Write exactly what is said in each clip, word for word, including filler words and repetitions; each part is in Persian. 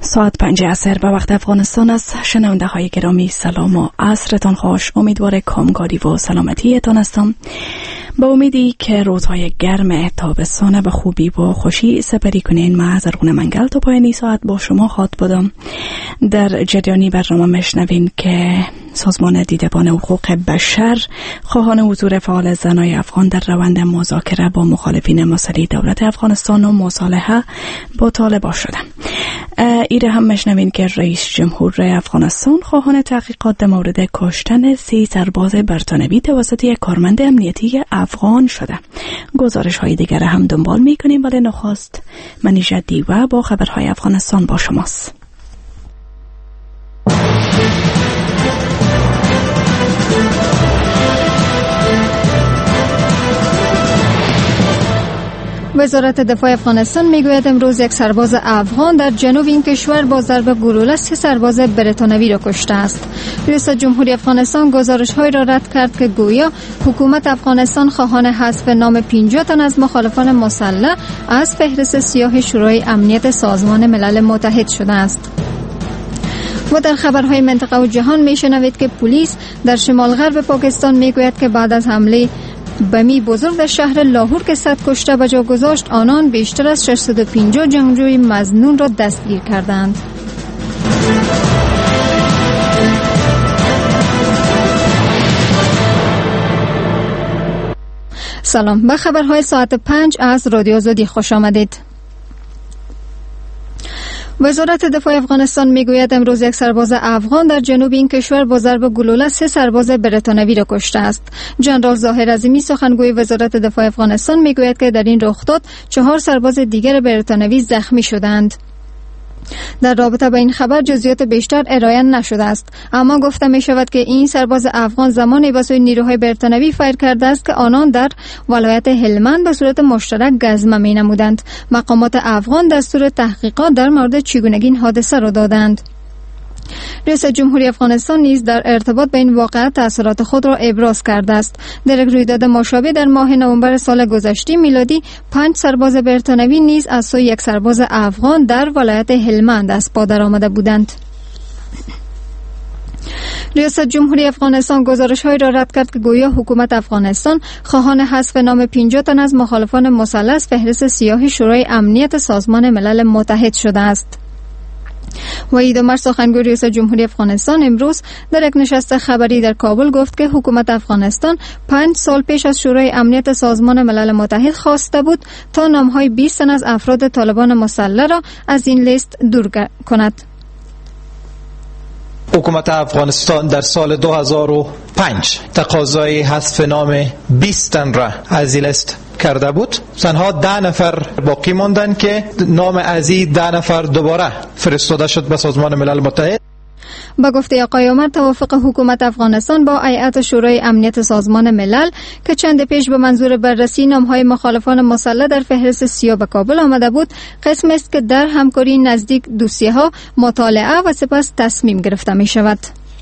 ساعت پنج عصر به وقت افغانستان است. شنونده های گرامی سلام و عصرتان خوش. امیدوار کامگاری و سلامتیتان هستم. با امیدی که روزهای گرم تابستانه به خوبی و خوشی سپری کنین. من زرغون منگل تا پایانی ساعت با شما خواهد بودم. در جریانی برنامه مشنوین که سازمان دیدبان حقوق بشر خواهان حضور فعال زنای افغان در روند مذاکره با مخالفین مسئله دولت افغانستان و مصالحه با طالبان شدن. ایره هم مشنوین که رئیس جمهور افغانستان خواهان تحقیقات در مورد کشتن سی سرباز برتانوی توسط یک کارمند امنیتی افغان شده. گزارش های دیگر هم دنبال میکنیم، ولی نخست منیژه دیوه با خبرهای افغانستان با شماست. وزارت دفاع افغانستان میگوید امروز یک سرباز افغان در جنوب این کشور با ضرب گلوله سه سرباز بریتانوی را کشته است. رئیس جمهوری افغانستان گزارش‌های را رد کرد که گویا حکومت افغانستان خواهان حذف نام پنجاه تن از مخالفان مسلح از فهرست سیاه شورای امنیت سازمان ملل متحد شده است. و در خبرهای منطقه و جهان میشنوید که پلیس در شمال غرب پاکستان میگوید که بعد از حمله بمی بزرگ در شهر لاهور که صد کشته به جا گذاشت، آنان بیشتر از ششصد و پنجاه جنگجوی مظنون را دستگیر کردند. سلام، به خبرهای ساعت پنج از رادیو آزادی خوش آمدید. وزارت دفاع افغانستان میگوید امروز یک سرباز افغان در جنوب این کشور با ضرب گلوله سه سرباز بریتانوی را کشته است. جنرال ظاهر عظیمی سخنگوی وزارت دفاع افغانستان میگوید که در این رخداد چهار سرباز دیگر بریتانوی زخمی شدند. در رابطه با این خبر جزئیات بیشتر ارائه نشده است، اما گفته می شود که این سرباز افغان زمانی به سوی نیروهای بریتانوی فیر کرده است که آنان در ولایت هلمند به صورت مشترک گزمه می نمودند. مقامات افغان دستور تحقیقات در مورد چگونگی این حادثه را دادند. رئیس جمهوری افغانستان نیز در ارتباط با این واقعه تأثیرات خود را ابراز کرده است. در یک رویداد مشابه در ماه نوامبر سال گذشته میلادی پنج سرباز بریتانوی نیز از سوی یک سرباز افغان در ولایت هلمند از پا درآمده بودند. رئیس جمهوری افغانستان گزارش‌هایی را رد کرد که گویا حکومت افغانستان خواهان حذف نام پنجاه تن از مخالفان مسلح از فهرست سیاه شورای امنیت سازمان ملل متحد شده است. وحید عمر سخنگوی رئیس جمهوری افغانستان امروز در یک نشست خبری در کابل گفت که حکومت افغانستان پنج سال پیش از شورای امنیت سازمان ملل متحد خواسته بود تا نامهای بیست تن از افراد طالبان مسلح را از این لیست دور کند. حکومت افغانستان در سال دو هزار و پنج تقاضای حذف نام بیست تن را از این لیست کرده بود. تنها ده نفر باقی ماندن که نام از این ده نفر دوباره فرستاده شد به سازمان ملل متحد. با گفته آقای عمر، توافق حکومت افغانستان با هیئت شورای امنیت سازمان ملل که چند پیش به منظور بررسی نام‌های مخالفان مسلح در فهرست سیاه به کابل آمده بود، قسم است که در همکاری نزدیک دوسیه‌ها مطالعه و سپس تصمیم گرفته می شود.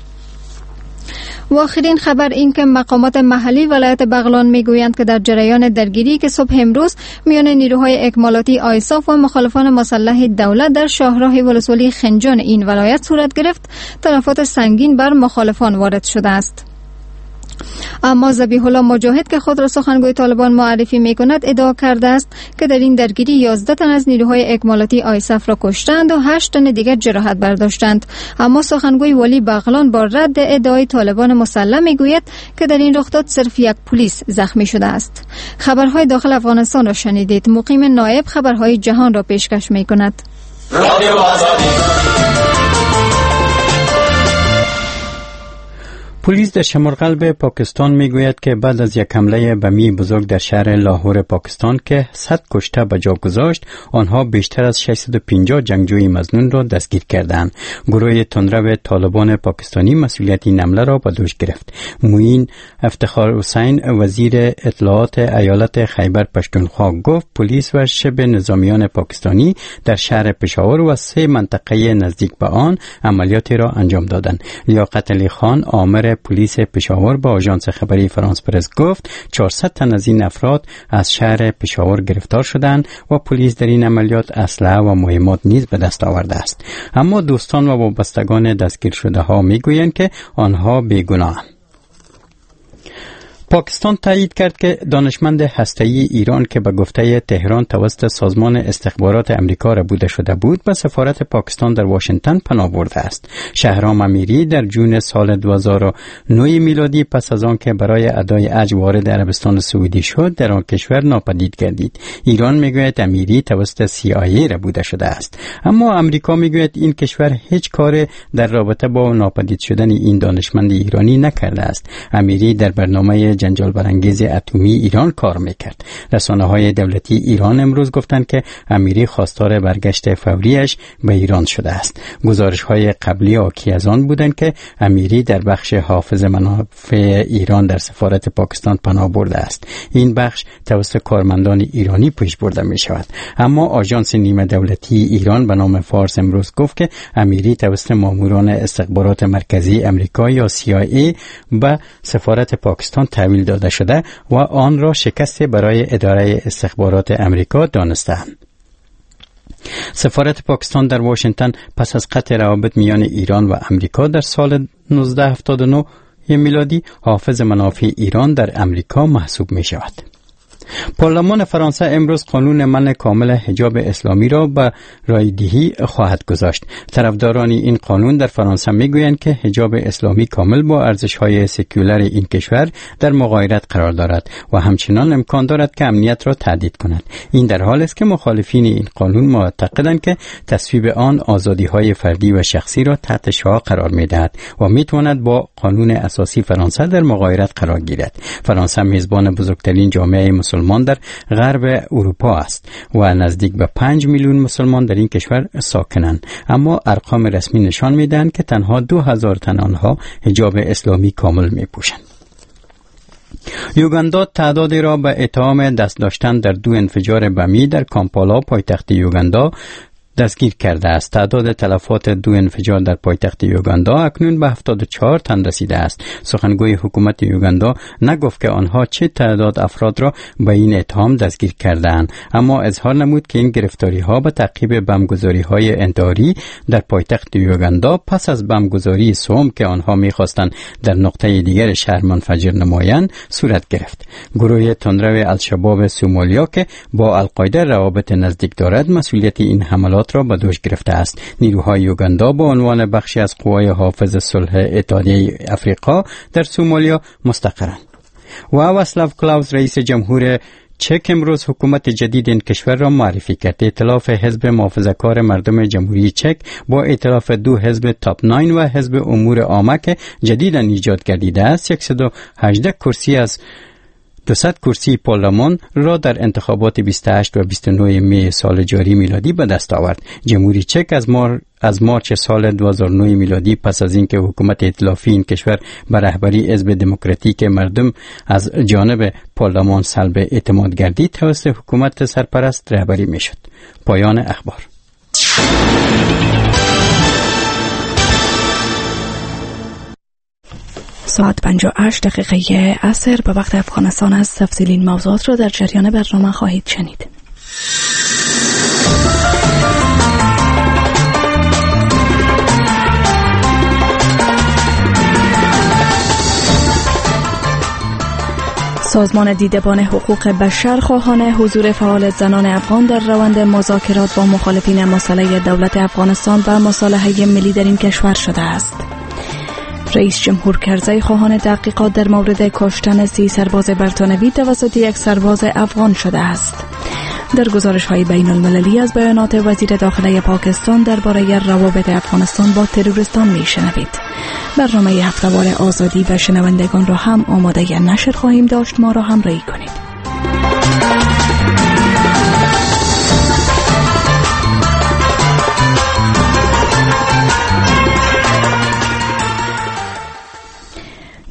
و آخرین خبر این که مقامات محلی ولایت بغلان میگویند که در جریان درگیری که صبح امروز میان نیروهای اکمالاتی آیساف و مخالفان مسلح دولت در شاهراه ولسوالی خنجان این ولایت صورت گرفت، تلفات سنگین بر مخالفان وارد شده است. اما ذبیح الله مجاهد که خود را سخنگوی طالبان معرفی میکند ادعا کرده است که در این درگیری یازده تن از نیروهای اکمالاتی آیساف را کشتند و هشت تن دیگر جراحت برداشتند. اما سخنگوی ولی بغلان با رد ادعای طالبان مسلح میگوید که در این رخداد صرف یک پلیس زخمی شده است. خبرهای داخل افغانستان را شنیدید. مقیم نایب خبرهای جهان را پیشکش میکند. رادیو آزادی. پلیس در شمال غرب پاکستان میگوید که بعد از یک حمله بمی بزرگ در شهر لاهور پاکستان که صد کشته به جا گذاشت، آنها بیشتر از ششصد و پنجاه جنگجوی مظنون را دستگیر کردند. گروه تندرو طالبان پاکستانی مسئولیت این حمله را به دوش گرفت. معین افتخار حسین وزیر اطلاعات ایالت خیبر پشتونخوا گفت پلیس و شب نظامیان پاکستانی در شهر پشاور و سه منطقه نزدیک به آن عملیاتی را انجام دادند. لیاقت علی خان آمر سرپرست پلیس پشاور با آژانس خبری فرانس پرس گفت چهارصد تن از این افراد از شهر پشاور گرفتار شدند و پلیس در این عملیات اسلحه و مهمات نیز به دست آورده است. اما دوستان و وابستگان دستگیر شده ها میگویند که آنها بیگناهند. پاکستان تایید کرد که دانشمند هسته‌ای ایران که به گفته تهران توسط سازمان استخبارات امریکا ربوده شده بود به سفارت پاکستان در واشنگتن پناه برده است. شهرام امیری در جون سال دو هزار و نه میلادی پس از آن که برای ادای حج وارد عربستان سعودی شد در آن کشور ناپدید گردید. ایران میگوید امیری توسط سی آی ای ربوده شده است، اما امریکا میگوید این کشور هیچ کار در رابطه با ناپدید شدن این دانشمند ایرانی نکرده است. امیری در برنامه جنجال برانگیز اتمی ایران کار میکرد. رسانه‌های دولتی ایران امروز گفتند که امیری خواستار برگشت فوریش به ایران شده است. گزارش‌های قبلی حاکی از آن بودند که امیری در بخش حافظ منافع ایران در سفارت پاکستان پناه برده است. این بخش توسط کارمندان ایرانی پیش برده می شود. اما آژانس نیمه دولتی ایران به نام فارس امروز گفت که امیری توسط ماموران استخبارات مرکزی امریکا یا سی آی ای به سفارت پاکستان تحویل داده شده و آن را شکستی برای اداره استخبارات امریکا دانستند. سفارت پاکستان در واشنگتن پس از قطع روابط میان ایران و امریکا در سال نوزده هفتاد و نه میلادی حافظ منافع ایران در امریکا محسوب می شود. پارلمان فرانسه امروز قانون منع کامل حجاب اسلامی را به رایدهی خواهد گذاشت. طرفداران این قانون در فرانسه میگویند که حجاب اسلامی کامل با ارزش‌های سکولار این کشور در مغایرت قرار دارد و همچنان امکان دارد که امنیت را تهدید کند. این در حالی است که مخالفین این قانون معتقدند که تصویب آن آزادی‌های فردی و شخصی را تحت شعاع قرار می‌دهد و می‌تواند با قانون اساسی فرانسه در مغایرت قرار گیرد. فرانسه میزبان بزرگترین جامعه مسلمان در غرب اروپا است و نزدیک به پنج میلیون مسلمان در این کشور ساکنند، اما ارقام رسمی نشان میدهند که تنها دو هزار تن آنها حجاب اسلامی کامل میپوشند. یوگاندا تعدادی را به اتهام دست داشتن در دو انفجار بمی در کامپالا پایتخت یوگاندا دستگیر کرده است. تعداد تلفات دو انفجار در پایتخت یوگاندا اکنون به هفتاد و چهار تن رسیده است. سخنگوی حکومت یوگاندا نگفت که آنها چه تعداد افراد را به این اتهام دستگیر کرده‌اند، اما اظهار نمود که این گرفتاری ها به تعقیب بمبگذاری های انتحاری در پایتخت یوگاندا پس از بمبگذاری سوم که آنها می‌خواستند در نقطه دیگر شهر منفجر نمایند صورت گرفت. گروه تندرو الشباب سومالیا که با القاعده روابط نزدیک دارد مسئولیت این حملات را به دوش گرفته است. نیروهای یوگاندا با عنوان بخشی از قوای حافظ صلح اتحادیه افریقا در سومالیا مستقرند. و واسلاو کلاوز رئیس جمهور چک امروز حکومت جدید این کشور را معرفی کرد. ائتلاف حزب محافظه‌کار مردم جمهوری چک با ائتلاف دو حزب تاپ نه و حزب امور عامه که جدیداً ایجاد گردیده است صد و هجده کرسی از دویست کرسی پارلمان را در انتخابات بیست و هشت و بیست و نه می سال جاری میلادی به دست آورد. جمهوری چک از مار از مارچ سال دو هزار و نه میلادی پس از اینکه حکومت ائتلافی این کشور به رهبری حزب دموکراتیک مردم از جانب پارلمان سلب اعتماد گردید توسط حکومت سرپرست رهبری میشد. پایان اخبار. ساعت پنجاه و هشت دقیقه عصر به وقت افغانستان است. تفصیل این موضوعات را در جریان برنامه خواهید شنید. سازمان دیدبان حقوق بشر خواهان حضور فعال زنان افغان در روند مذاکرات با مخالفین مسلح دولت افغانستان و مصالحه ملی در این کشور شده است. رئیس جمهور کرزی خواهان تحقیقات در مورد کشتن سی سرباز برتانوی توسط یک سرباز افغان شده است. در گزارش‌های بین المللی از بیانات وزیر داخله پاکستان درباره روابط افغانستان با تروریستان می‌شنوید. برنامه هفته‌وار آزادی و شنوندگان را هم آماده نشر خواهیم داشت. ما را همراهی کنید.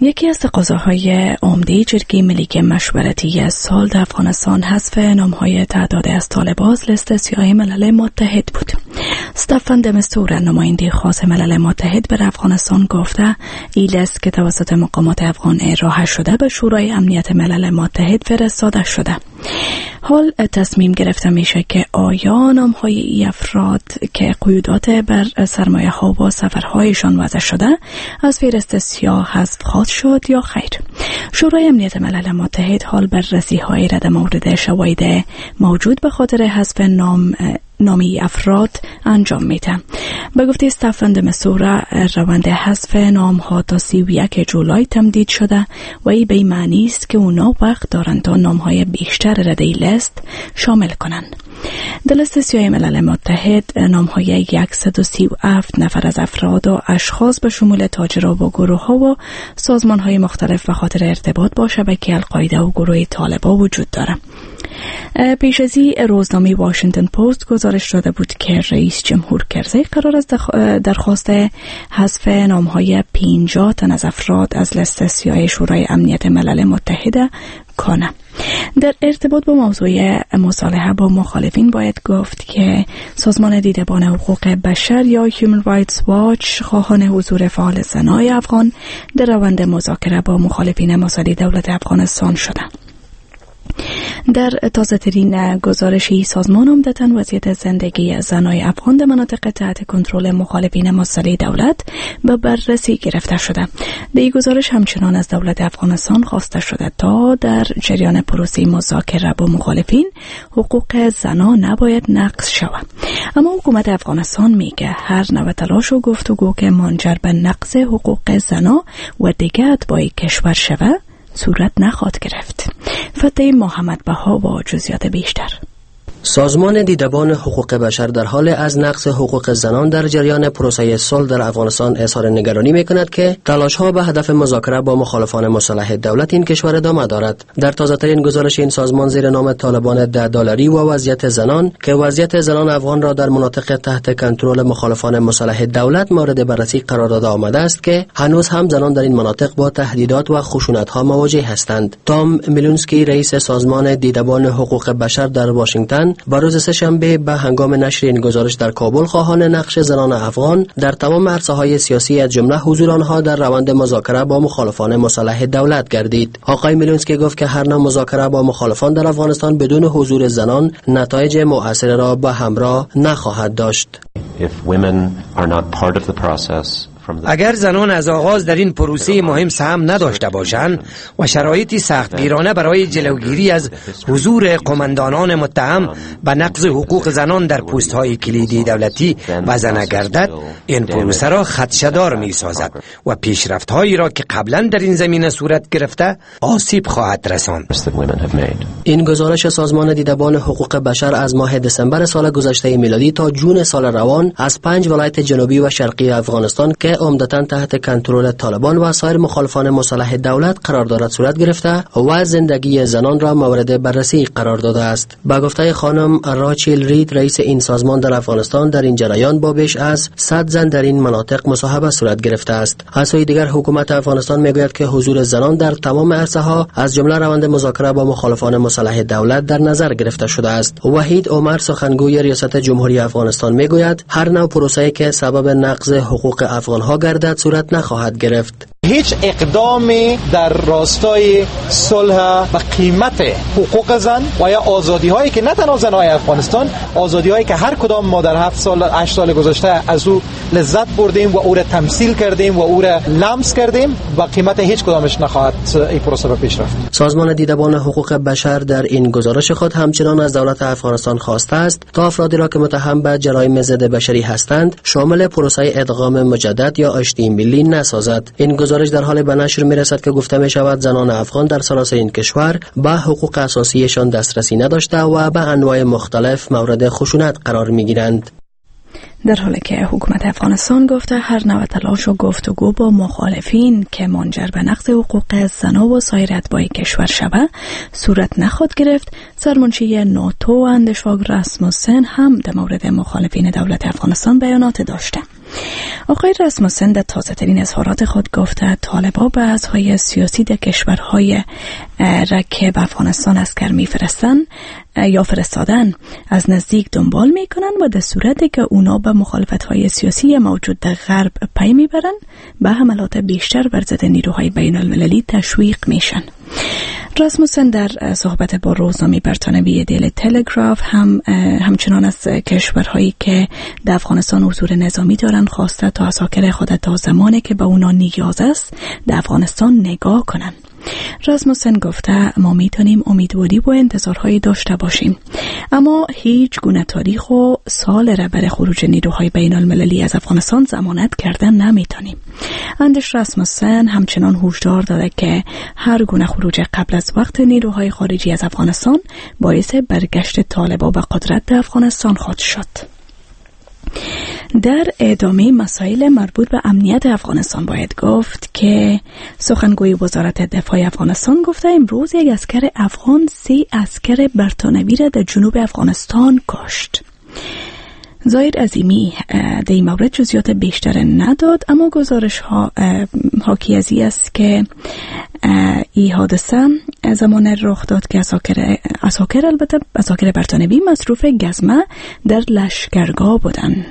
یکی از تقاضاهای عمده جرگه ملی مشورتی سال در افغانستان حذف نام‌های تعداد از طالبان از لیست سیاه ملل متحد بود. استفان د مستور، نماینده خاص ملل متحد بر افغانستان، گفته این لیست که توسط مقامات افغان ارائه شده به شورای امنیت ملل متحد فرستاده شده. حال تصمیم گرفته میشه که آیا نام‌های این افراد که قیودات بر سرمایه ها و سفرهایشان وضع شده از فهرست سیاه حذف خواهد شد یا خیر. شورای امنیت ملل متحد حال بررسی های در مورد شواهد موجود به خاطر حذف نام نامی افراد انجام میده. به گفته استفان د مستور، روند حذف نام ها تا سی و یک جولای تمدید شده و این به معنی است که اونا وقت دارند تا نام های بیشتر را در لیست شامل کنند. در لیست سیاه ملل متحد نام های صد و سی و هفت نفر از افراد و اشخاص به شمول تاجرها و گروه ها و سازمان های مختلف به خاطر ارتباط با شبکه القاعده و گروه طالبان وجود دارد. پیش از این روزنامه واشنگتن پست گزارش داده بود که رئیس جمهور کرزی قرار است درخواست حذف نام‌های پنجاه تن از افراد از لیست سیاه شورای امنیت ملل متحد کنه. در ارتباط با موضوع مصالحه با مخالفین باید گفت که سازمان دیدبان حقوق بشر یا Human Rights Watch خواهان حضور فعال زنای افغان در روند مذاکره با مخالفین مساعی دولت افغانستان شده. در تازه ترین گزارشی سازمان عمدتاً وضعیت زندگی زنای افغان در مناطق تحت کنترل مخالفین مسلح دولت به بررسی گرفته شده. در این گزارش همچنان از دولت افغانستان خواسته شده تا در جریان پروسه مذاکره با مخالفین حقوق زنان نباید نقض شود. اما حکومت افغانستان میگه هر نوع تلاش و گفتگو که منجر به نقض حقوق زنان و دیگر اتباع کشور شود صورت نخواهد گرفت. فتح محمد بها با جزئیات بیشتر. سازمان دیدبان حقوق بشر در حال از نقض حقوق زنان در جریان پروسه صلح در افغانستان اظهار نگرانی می‌کند که تلاش‌ها به هدف مذاکره با مخالفان مسلح دولت این کشور ادامه دارد. در تازه‌ترین گزارش این سازمان زیر نام طالبان ده دلاری و وضعیت زنان که وضعیت زنان افغان را در مناطق تحت کنترل مخالفان مسلح دولت مورد بررسی قرار داده آمده است که هنوز هم زنان در این مناطق با تهدیدات و خشونت‌ها مواجه هستند. تام میلونسکی، رئیس سازمان دیدبان حقوق بشر در واشنگتن، با روز سه‌شنبه به هنگام نشر این گزارش در کابل خواهان نقش زنان افغان در تمام عرصه‌های سیاسی از جمله حضور آنها در روند مذاکره با مخالفان مسلح دولت گردید. آقای میلونسکی گفت که هر نوع مذاکره با مخالفان در افغانستان بدون حضور زنان نتایج مؤثر را به همراه نخواهد داشت. اگر زنان از آغاز در این پروسه مهم سهم نداشته باشند و شرایطی سختگیرانه برای جلوگیری از حضور قماندانان متهم به نقض حقوق زنان در پست‌های کلیدی دولتی وضع نگردد، این پروسه را خدشه‌دار می‌سازد و پیشرفت‌هایی را که قبلا در این زمینه صورت گرفته آسیب خواهد رساند. این گزارش سازمان دیدبان حقوق بشر از ماه دسامبر سال گذشته میلادی تا جون سال روان از پنج ولایت جنوبی و شرقی افغانستان که عمدتاً تحت کنترل طالبان و سایر مخالفان مسلح دولت قرار دارد صورت گرفته و زندگی زنان را مورد بررسی قرار داده است. با گفته خانم راچیل رید، رئیس این سازمان در افغانستان، در این جریان با بیش از صد زن در این مناطق مصاحبه صورت گرفته است. از سوی دیگر حکومت افغانستان میگوید که حضور زنان در تمام عرصه‌ها از جمله روند مذاکره با مخالفان مسلح دولت در نظر گرفته شده است. وحید عمر، سخنگوی ریاست جمهوری افغانستان، میگوید هر نوع پروسه‌ای که سبب نقض حقوق افغان ها گردد صورت نخواهد گرفت. هیچ اقدامی در راستای صلح و قیمت حقوق زن و یا آزادی هایی که نه تنها زنهای افغانستان، آزادی هایی که هر کدام ما در هفت سال هشت سال گذشته از او لذت بردیم و او را تمثیل کردیم و او را لمس کردیم، و قیمت هیچ کدامش نخواهد این پروسه به پیش رفت. سازمان دیدبان حقوق بشر در این گزارش خود همچنان از دولت افغانستان خواسته است تا افرادی را که متهم به جرایم ضد بشری هستند شامل پروسه ادغام مجدد یا آشتی ملی نسازد. این گزارش در حال به نشر میرسد که گفته می شود زنان افغان در سراسر این کشور به حقوق اساسیشان دسترسی نداشته و به انواع مختلف مورد خشونت قرار می گیرند. در حالی که حکومت افغانستان گفته هر نوع تلاش و گفتگو با مخالفین که منجر به نقض حقوق زنان و سایر اتباع کشور شود صورت نخواهد گرفت، سرمنشی ناتو و اندشواگ راسموسن هم در مورد مخالفین دولت افغانستان بیانات داشته. آقای راسموسن در تازه ترین اظهارات خود گفته طالبان بعضهای سیاسی در کشورهای را که به افغانستان عسکر میفرستن یا فرستادن از نزدیک دنبال میکنن و در صورتی که اونا به مخالفت‌های سیاسی موجود در غرب پی میبرن به حملات بیشتر بر ضد نیروهای بین المللی تشویق میشن. راسموسن در صحبت با روزنامه برتانوی دیلی تلگراف هم همچنان از کشورهایی که در افغانستان حضور نظامی دارن خواسته تا عساکر خود تا زمانی که به اونا نیاز است در افغانستان نگاه کنن. راسموسن گفته ما میتونیم امیدواری و انتظارهایی داشته باشیم، اما هیچ گونه تاریخ و سال را برای خروج نیروهای بین المللی از افغانستان ضمانت کردن نمیتونیم. اندرس راسموسن همچنان هشدار داده که هر گونه خروج قبل از وقت نیروهای خارجی از افغانستان باعث برگشت طالبان به قدرت در افغانستان خواهد شد. در ادامه مسائل مربوط به امنیت افغانستان باید گفت که سخنگوی وزارت دفاع افغانستان گفته امروز یک عسکر افغان سه عسکر برتانوی را در جنوب افغانستان کشت. زاهد عظیمی در این مورد جزئیات بیشتر نداد، اما گزارش ها حاکی از این است که این حادثه زمان رخ داد که عساکر عساکر البته عساکر برتانوی مصروف گزمه در لشکرگاه بودند.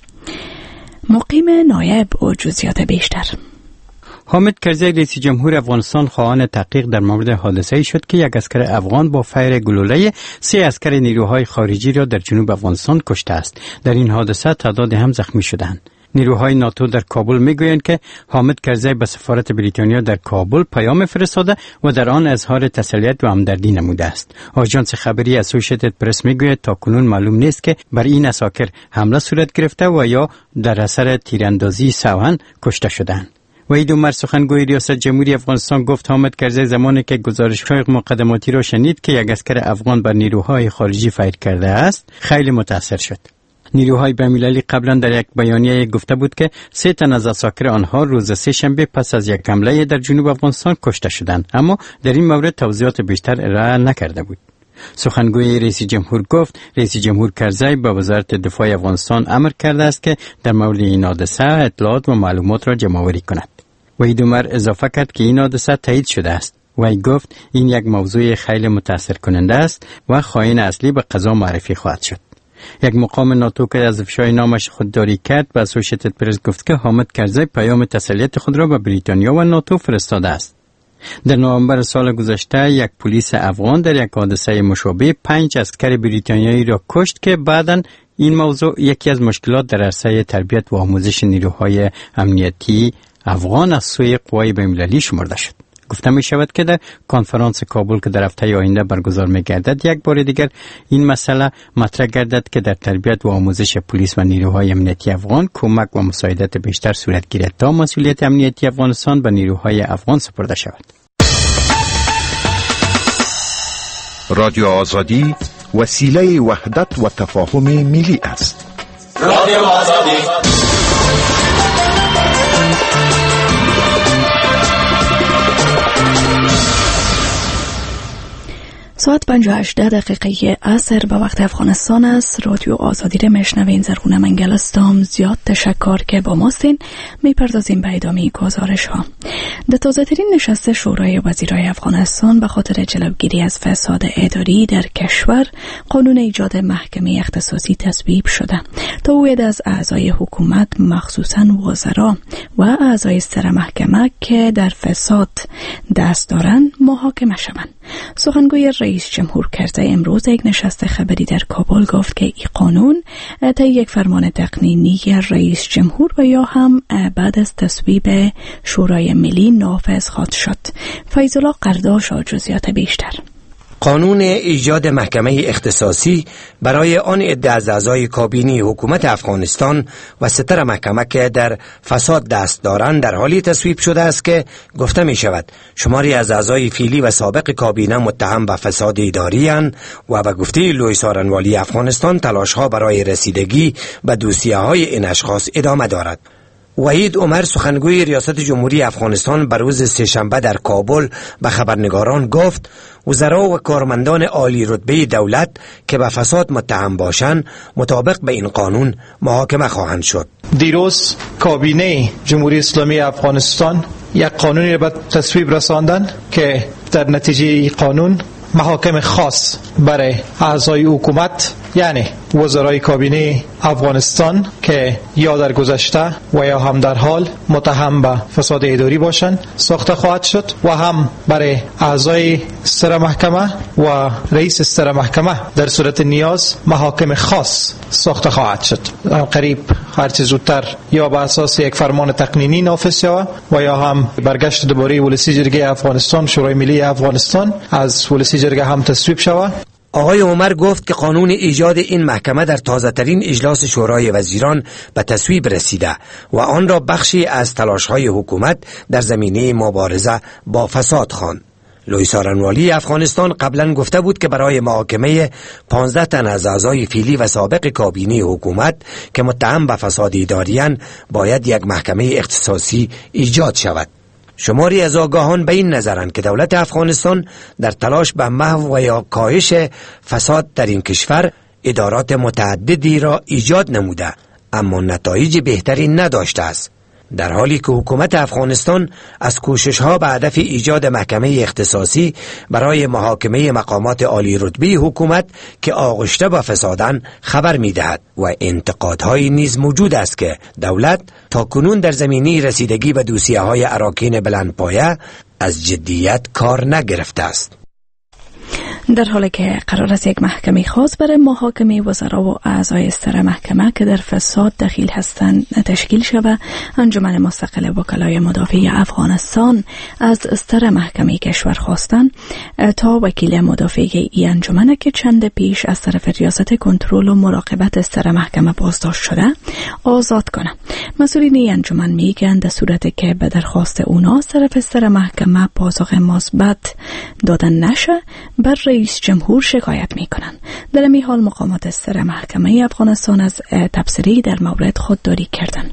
مقیم نایب و جزئیات بیشتر. حامد کرزی رئیس جمهور افغانستان خواهان تحقیق در مورد حادثه‌ای شد که یک عسکر افغان با فیر گلوله سه عسکر نیروهای خارجی را در جنوب افغانستان کشته است. در این حادثه تعداد هم زخمی شدند. نیروهای ناتو در کابل میگویند که حامد کرزی به سفارت بریتانیا در کابل پیام فرستاده و در آن اظهار تسلیت و همدردی نموده است. آژانس خبری اسوسییتد پرس میگوید تا کنون معلوم نیست که بر این عساکر حمله صورت گرفته و یا در اثر تیراندازی سوهن کشته شدند. وحید عمر سخنگوی ریاست جمهوری افغانستان گفت حامد کرزی زمانی که گزارش‌های مقدماتی را شنید که یک عسکر افغان بر نیروهای خارجی فیر کرده است خیلی متاثر شد. نیروهای بین‌المللی قبلا در یک بیانیه گفته بود که سه تن از عساکر آنها روز سه شنبه پس از یک حمله در جنوب افغانستان کشته شدند، اما در این مورد توضیحات بیشتر ارائه نکرده بود. سخنگوی رئیس جمهور گفت رئیس جمهور کرزی به وزارت دفاع افغانستان امر کرده است که در مورد این حادثه اطلاعات و معلومات را جمع‌آوری کند. وحید عمر اضافه کرد که این حادثه تایید شده است. وی گفت این یک موضوع خیلی متاثر کننده است و خائن اصلی به قضا معرفی خواهد شد. یک مقام ناتو که از افشای نامش خودداری کرد به اسوسییتد پرس گفت که حامد کرزی پیام تسلیت خود را به بریتانیا و ناتو فرستاده است. در نوامبر سال گذشته یک پلیس افغان در یک حادثه مشابه پنج عسکر بریتانیایی را کشت که بعداً این موضوع یکی از مشکلات در عرصه تربیت و آموزش نیروهای امنیتی افغان از سوی قوای بین‌المللی شمرده شد. گفته می شود که در کنفرانس کابل که در هفته آینده برگزار می گردد یک بار دیگر این مسئله مطرح گردد که در تربیت و آموزش پلیس و نیروهای امنیتی افغان کمک و مساعدت بیشتر صورت گیرد تا مسئولیت امنیتی افغانستان به نیروهای افغان سپرده شود. رادیو آزادی وسیله وحدت و تفاهم ملی است. رادیو آزادی ساعت پنج و هجده دقیقه عصر به وقت افغانستان است. رادیو آزادی را میشنوین. زرغونه منگل هستم. زیاد تشکر که با ماستین. میپردازیم به ادامه گزارش ها. در تازه ترین نشست شورای وزیرای افغانستان به خاطر جلوگیری از فساد اداری در کشور قانون ایجاد محکمه اختصاصی تصویب شده تا اوید از اعضای حکومت مخصوصاً وزرا و اعضای سر محکمه که در فساد دست دارند محاکمه شوند. سخنگوی رئیس جمهور کرزی امروز یک نشست خبری در کابل گفت که این قانون تا یک فرمان تقنینی رئیس جمهور و یا هم بعد از تصویب شورای ملی نافذ خواهد شد. فیض الله قرداش جزئیات بیشتر. قانون ایجاد محکمه اختصاصی برای آن عده از اعضای کابینه حکومت افغانستان و ستر محکمه که در فساد دست دارند در حالی تصویب شده است که گفته می شود شماری از اعضای فعلی و سابق کابینه متهم به فساد اداری اند و به گفته لوی سارنوالی افغانستان تلاش ها برای رسیدگی به دوسیه های این اشخاص ادامه دارد. وحید عمر سخنگوی ریاست جمهوری افغانستان بر روز سه‌شنبه در کابل به خبرنگاران گفت وزرا و کارمندان عالی رتبه دولت که به فساد متهم باشند مطابق به این قانون محاکمه خواهند شد. دیروز کابینه جمهوری اسلامی افغانستان یک قانونی را به تصویب رساندن که در نتیجه قانون محاکم خاص برای اعضای حکومت یعنی وزرای کابینه افغانستان که یا در گذشته و یا هم در حال متهم به فساد اداری باشند ساخته خواهد شد و هم برای اعضای ستره محکمه و رئیس ستره محکمه در صورت نیاز محاکم خاص ساخته خواهد شد. قریب هرچه زودتر یا به اساس یک فرمان تقنینی نافذ شود و یا هم برگشت دوباره ولسی جرگه افغانستان، شورای ملی افغانستان از ولسی جرگه هم تصویب شود. آقای عمر گفت که قانون ایجاد این محکمه در تازه ترین اجلاس شورای وزیران به تصویب رسیده و آن را بخشی از تلاش‌های حکومت در زمینه مبارزه با فساد خواند. لویس آرنوالی افغانستان قبلا گفته بود که برای محاکمه پانزده تن از اعضای فعلی و سابق کابینه حکومت که متهم به فساد اداری‌اند باید یک محکمه اختصاصی ایجاد شود. شماری از آگاهان به این نظرند که دولت افغانستان در تلاش به محو و یا کاهش فساد در این کشور ادارات متعددی را ایجاد نموده اما نتایج بهتری نداشته است، در حالی که حکومت افغانستان از کوشش‌ها به هدف ایجاد محکمه اختصاصی برای محاکمه مقامات عالی رتبه حکومت که آغشته به فسادند خبر می‌دهد و انتقادهایی نیز موجود است که دولت تاکنون در زمینه رسیدگی به دوسیه‌های اراکین بلندپایه از جدیت کار نگرفته است. در حالی که قرار است یک محکمه خاص برای محاکمه وزرا و اعضای ستره محکمه که در فساد دخیل هستند تشکیل شود، انجمن مستقل وکلای مدافع افغانستان از ستره محکمه کشور خواستند تا وکیل مدافع این انجمن که چند پیش از طرف ریاست کنترل و مراقبت ستره محکمه بازداشت شده آزاد کنند. مسئولین این انجمن میگن در صورتی که به درخواست اونا از طرف ستره محکمه پاسخ مثبت دادن نشه بر رئیس جمهور شکایت میکنن. در این حال مقامات ستره محکمه افغانستان از تبصره در مورد خودداری کردند.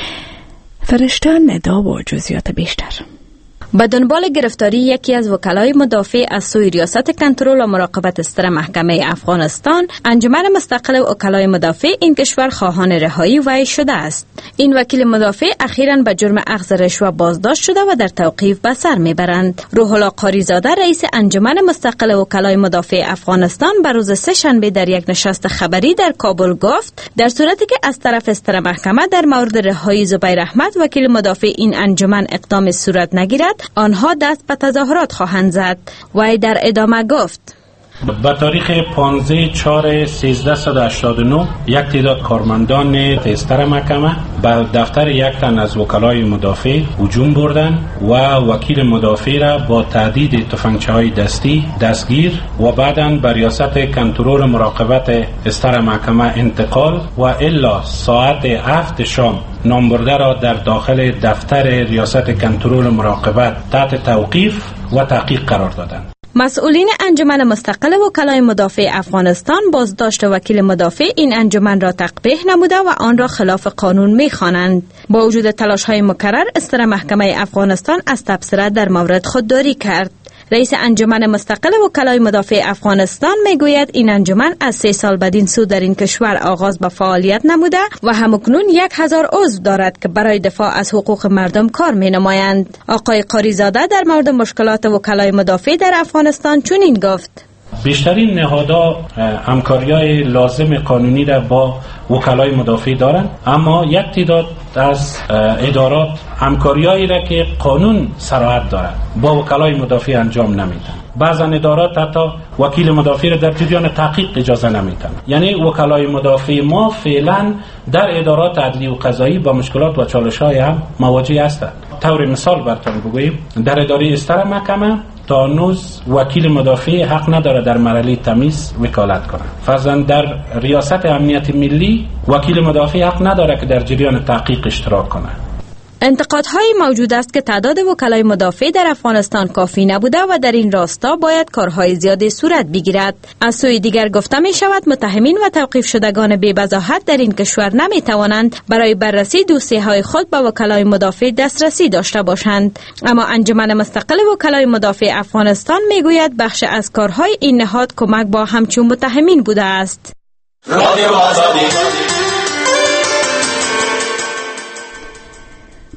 فرشته ندا و جزئیات بیشتر. به دنبال گرفتاری یکی از وکلای مدافع از سوی ریاست کنترل و مراقبت ستره محکمه افغانستان، انجمن مستقل وکلای مدافع این کشور خواهان رهایی وی شده است. این وکیل مدافع اخیراً به جرم اخذ رشوه بازداشت شده و در توقیف به سر میبرند. روح الله قاریزاده رئیس انجمن مستقل وکلای مدافع افغانستان به روز سه شنبه در یک نشست خبری در کابل گفت در صورتی که از طرف ستره محکمه در مورد رهایی زبیر احمد وکیل مدافع این انجمن اقدام صورت نگیرد، آنها دست به تظاهرات خواهند زد. وی در ادامه گفت به تاریخ پانزده چهار سیزده و هشتاد و نه یک تعداد کارمندان ستره محکمه به دفتر یک تن از وکلای مدافع هجوم بردند و وکیل مدافع را با تهدید تفنگچه‌های دستی دستگیر و بعداً به ریاست کنترل مراقبت ستره محکمه انتقال و الا ساعت هفت شام نامبرده را در داخل دفتر ریاست کنترل مراقبت تحت توقیف و تحقیق قرار دادند. مسئولین انجمن مستقل وکلای مدافع افغانستان بازداشت وکیل مدافع این انجمن را تقبیح نموده و آن را خلاف قانون می‌خوانند. با وجود تلاش‌های مکرر ستره محکمه افغانستان از تبصره در مورد خودداری کرد. رئیس انجمن مستقل وکلای مدافع افغانستان میگوید این انجمن از سه سال بدین سو در این کشور آغاز به فعالیت نموده و همکنون یک هزار عضو دارد که برای دفاع از حقوق مردم کار می نمایند. آقای قاریزاده در مورد مشکلات وکلای مدافع در افغانستان چنین گفت: بیشترین نهادها همکاری‌های لازم قانونی را با وکلای مدافع دارند، اما یک تعداد از ادارات همکاری‌هایی را که قانون صراحت دارد با وکلای مدافع انجام نمیدن. بعضا ادارات حتی وکیل مدافع را در جریان تحقیق اجازه نمیدن. یعنی وکلای مدافع ما فعلا در ادارات عدلی و قضایی با مشکلات و چالش‌های هم مواجه هستند. طور مثال براتون بگویم، در اداره ستره محکمه تا هنوز وکیل مدافع حق نداره در مرحله تمیز وکالت کنه. فرضاً در ریاست امنیت ملی وکیل مدافع حق نداره که در جریان تحقیق اشتراک کنه. انتقادهای موجود است که تعداد وکلای مدافع در افغانستان کافی نبوده و در این راستا باید کارهای زیادی صورت بگیرد. از سوی دیگر گفته می شود متهمین و توقیف شدگان بی بضاحت در این کشور نمی توانند برای بررسی دوسیه های خود به وکلای مدافع دسترسی داشته باشند. اما انجمن مستقل وکلای مدافع افغانستان می گوید بخش از کارهای این نهاد کمک با همچون متهمین بوده است.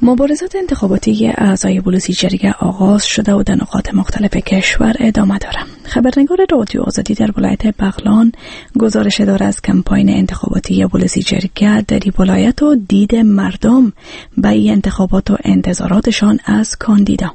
مبارزات انتخاباتی اعضای بلوزیجریه آغاز شده و در نقاط مختلف کشور ادامه دارد. خبرنگار رادیو آزادی در ولایت بغلان گزارش داره از کمپاین انتخاباتی بلوزیجریه در این ولایت و دید مردم به این انتخابات و انتظاراتشان از کاندیدا.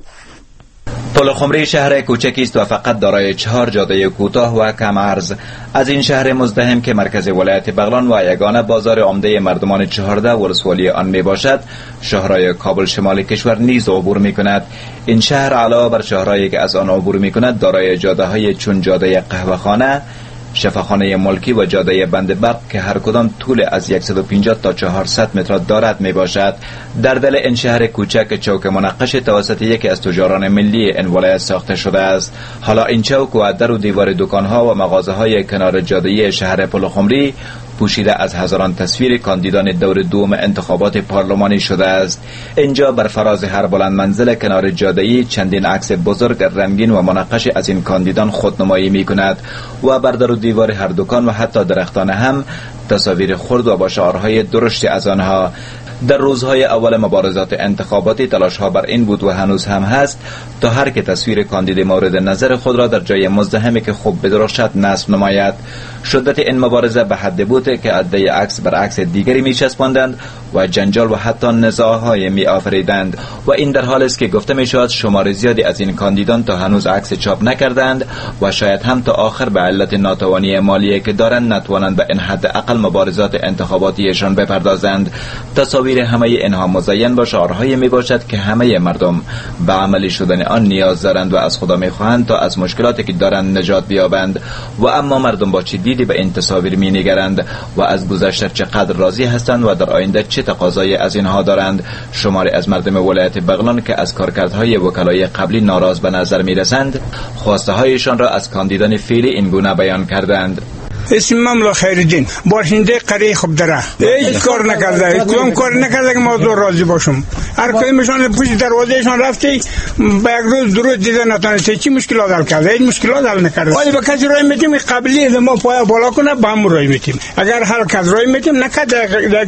پلخمری شهر کوچکی است و فقط دارای چهار جاده کوتاه و کم عرض. از این شهر مزدحم که مرکز ولایت بغلان و یگانه بازار عمده مردمان چهارده ولسوالی آن می باشد، شهرهای کابل شمال کشور نیز عبور می کند. این شهر علاوه بر شهرهایی که از آن عبور می کند دارای جاده های چون جاده قهوه‌خانه، شفاخانه ملکی و جاده بند برق که هر کدام طول از صد و پنجاه تا چهارصد متر دارد می باشد. در دل این شهر کوچک چوک منقش توسط یکی از تجاران ملی این ولایت ساخته شده است. حالا این چوک و در و دیوار دکانها و مغازه های کنار جاده شهر پلخمری پوشیده از هزاران تصویر کاندیدان دور دوم انتخابات پارلمانی شده است. اینجا بر فراز هر بلند منزل کنار جاده‌ای چندین عکس بزرگ رنگین و منقش از این کاندیدان خودنمایی می کند و بر در و دیوار هر دکان و حتی درختان هم تصاویر خرد و با شعارهای درشت از آنها. در روزهای اول مبارزات انتخاباتی تلاش‌ها بر این بود و هنوز هم هست تا هر که تصویر کاندید مورد نظر خود را در جای مزدحمی که خوب بدرخشد نصب نماید. شدت این مبارزه به حد بود که عده عکس بر عکس دیگری می‌چسباندند و جنجال و حتی نزاع‌های می‌آفریدند و این در حالی است که گفته می‌شود شمار زیادی از این کاندیدان تا هنوز عکس چاپ نکردند و شاید هم تا آخر به علت ناتوانی مالی که دارند نتوانند به این حد اقل مبارزات انتخاباتیشان بپردازند. تصاویر همه اینها مزین با شعارهایی میباشد که همه مردم به عملی شدن آن نیاز دارند و از خدا میخواهند تا از مشکلاتی که دارند نجات بیابند. و اما مردم با چه دیدی به این تصاویر مینگرند و از گذشته چقدر راضی هستند و در آینده چه تقاضایی از اینها دارند؟ شماری از مردم ولایت بغلان که از کارکردهای وکلای قبلی ناراض به نظر میرسند، خواسته هایشان را از کاندیدان فعلی این گونه بیان کردند. اسم مملو خیرالدین باشنده قریه خوب داره، هیچ کار نکرده، کدوم کار نکرده که ما دو راضی باشم. هر کدومشان پشت دروازهشان رفتی با یک روز دو روز دیده نتونسته چی مشکلات حل کرده، هیچ مشکلات حل نکرده. ولی به کسی رای میتیم قبلی ما پای بالا کنه با هم رای میتیم، اگر هر کس رای میتیم نکرده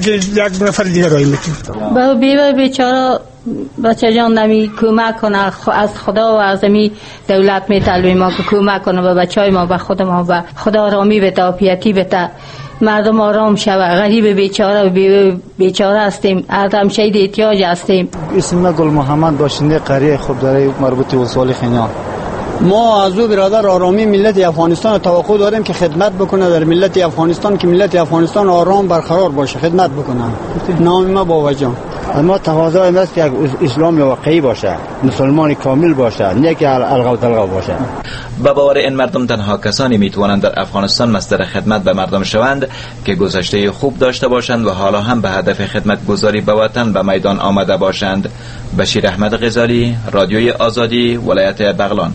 یک نفر دیگه رای میتیم. با بیوه بیچاره بچه جان نمی کمک کنه، از خدا و از می دولت می طلبیم ما که کمک کنه به بچه های ما، به خود ما، به خدا آرامی بده، عافیتی بده، مردم آرام شوه. غریب بیچاره و بیچاره هستیم، آدم شهید احتیاج هستیم. اسم گل محمد باشنده قریه خوب داره مربوط ولسوالی خنیان. ما از او برادر آرامی ملت افغانستان توقع داریم که خدمت بکنه در ملت افغانستان، که ملت افغانستان آرام برقرار باشه، خدمت بکنه. نام ما بابا جان. اما تقاضا این است که اسلام واقعی باشه، مسلمان کامل باشه، نه که الغا و تلغا باشه. به باور این مردم تنها کسانی میتوانند در افغانستان مصدر خدمت به مردم شوند که گذشته خوب داشته باشند و حالا هم به هدف خدمت گذاری به وطن به میدان آمده باشند. بشیر احمد غزالی، رادیوی آزادی، ولایت بغلان.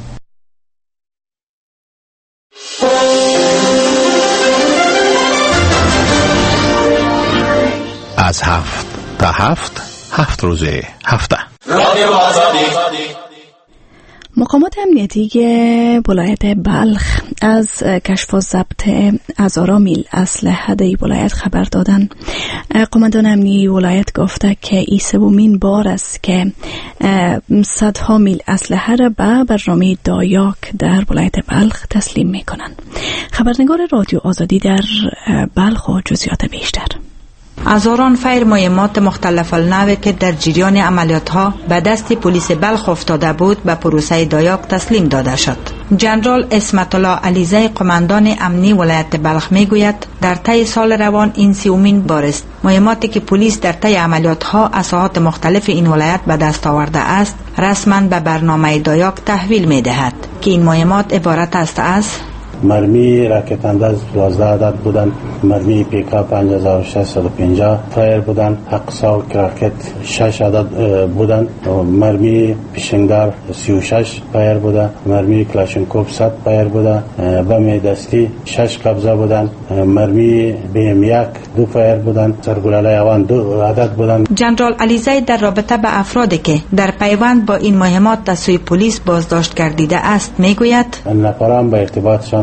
از هفت تا هفت هفت روزه هفته رادیو آزادی. مقامات امنیتی ولایت بلخ از کشف و ضبط هزاران میل اسلحه در ولایت خبر دادند. قماندان امنی ولایت گفته که این سومین بار است که صدها میل اسلحه را به برنامه دایاک در ولایت بلخ تسلیم می کنند. خبرنگار رادیو آزادی در بلخ و جزئیات بیشتر. هزاران فیر مهمات مختلف النوع که در جریان عملیات ها به دست پلیس بلخ افتاده بود به پروسه دایاک تسلیم داده شد. جنرال اسمت الله علیزی قماندان امنی ولایت بلخ میگوید در طی سال روان این سومین بار است مهماتی که پلیس در طی عملیات ها از ساحات مختلف این ولایت به دست آورده است رسما به برنامه دایاک تحویل میدهد که این مهمات عبارت است از مرمی راکت انداز دوازده عدد بودن، مرمی پیکا پنج هزار و ششصد و پنجاه فایر بودن، اقصا راکت شش عدد بودن، مرمی پیشنگدار سی و شش فایر بودن، مرمی کلاشنکوف صد فایر بودن، بم دستی شش قبضه بودن، مرمی بیم یک دو فایر بودن، سرگلوله اوان دو عدد بودن. جنرال علیزی در رابطه به افرادی که در پیوند با این مهمات از سوی پلیس بازداشت گردیده است میگوید نفران به ارتباطشان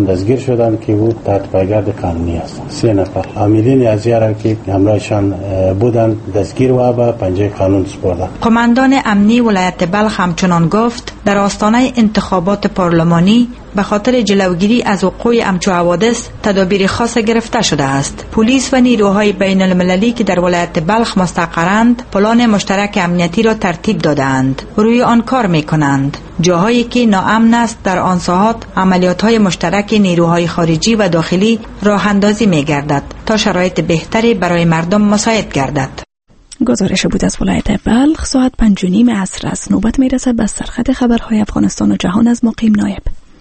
کسان دستگیر شدند که او تحت پایگرد قانونی هستند. سه نفر عاملین ازیه را که همراهشان بودند دستگیر و به پنجه قانون سپردند. قماندان امنی ولایت بلخ همچنان گفت در آستانه انتخابات پارلمانی به خاطر جلوگیری از وقوع همچو حوادث تدابیر خاص گرفته شده است. پلیس و نیروهای بین المللی که در ولایت بلخ مستقرند پلان مشترک امنیتی را ترتیب دادند و روی آن کار می کنند. جاهایی که ناامن است در آن ساحات عملیات‌های مشترک نیروهای خارجی و داخلی راه اندازی می گردد تا شرایط بهتری برای مردم مساعد گردد. گزارش بود از ولایت بلخ. ساعت پنج و نیم عصر است. نوبت می رسد به سرخط خبرهای افغانستان و جهان از مقیم نایب.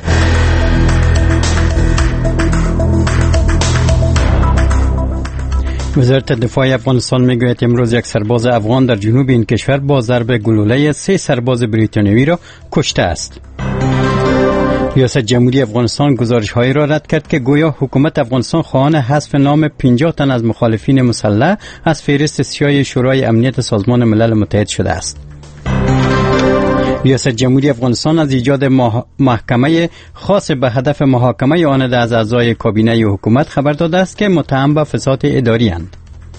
وزارت دفاع افغانستان میگوید امروز یک سرباز افغان در جنوب این کشور با ضرب گلوله سه سرباز بریتانیایی را کشته است. ریاست جمهوری افغانستان گزارش‌هایی را رد کرد که گویا حکومت افغانستان خواهان حذف نام پنجاه تن از مخالفین مسلح از فهرست سیاه شورای امنیت سازمان ملل متحد شده است. ریاست جمهوری افغانستان از ایجاد محکمه خاص به هدف محاکمه آن از اعضای کابینه حکومت خبر داده است که متهم به فساد اداری اند.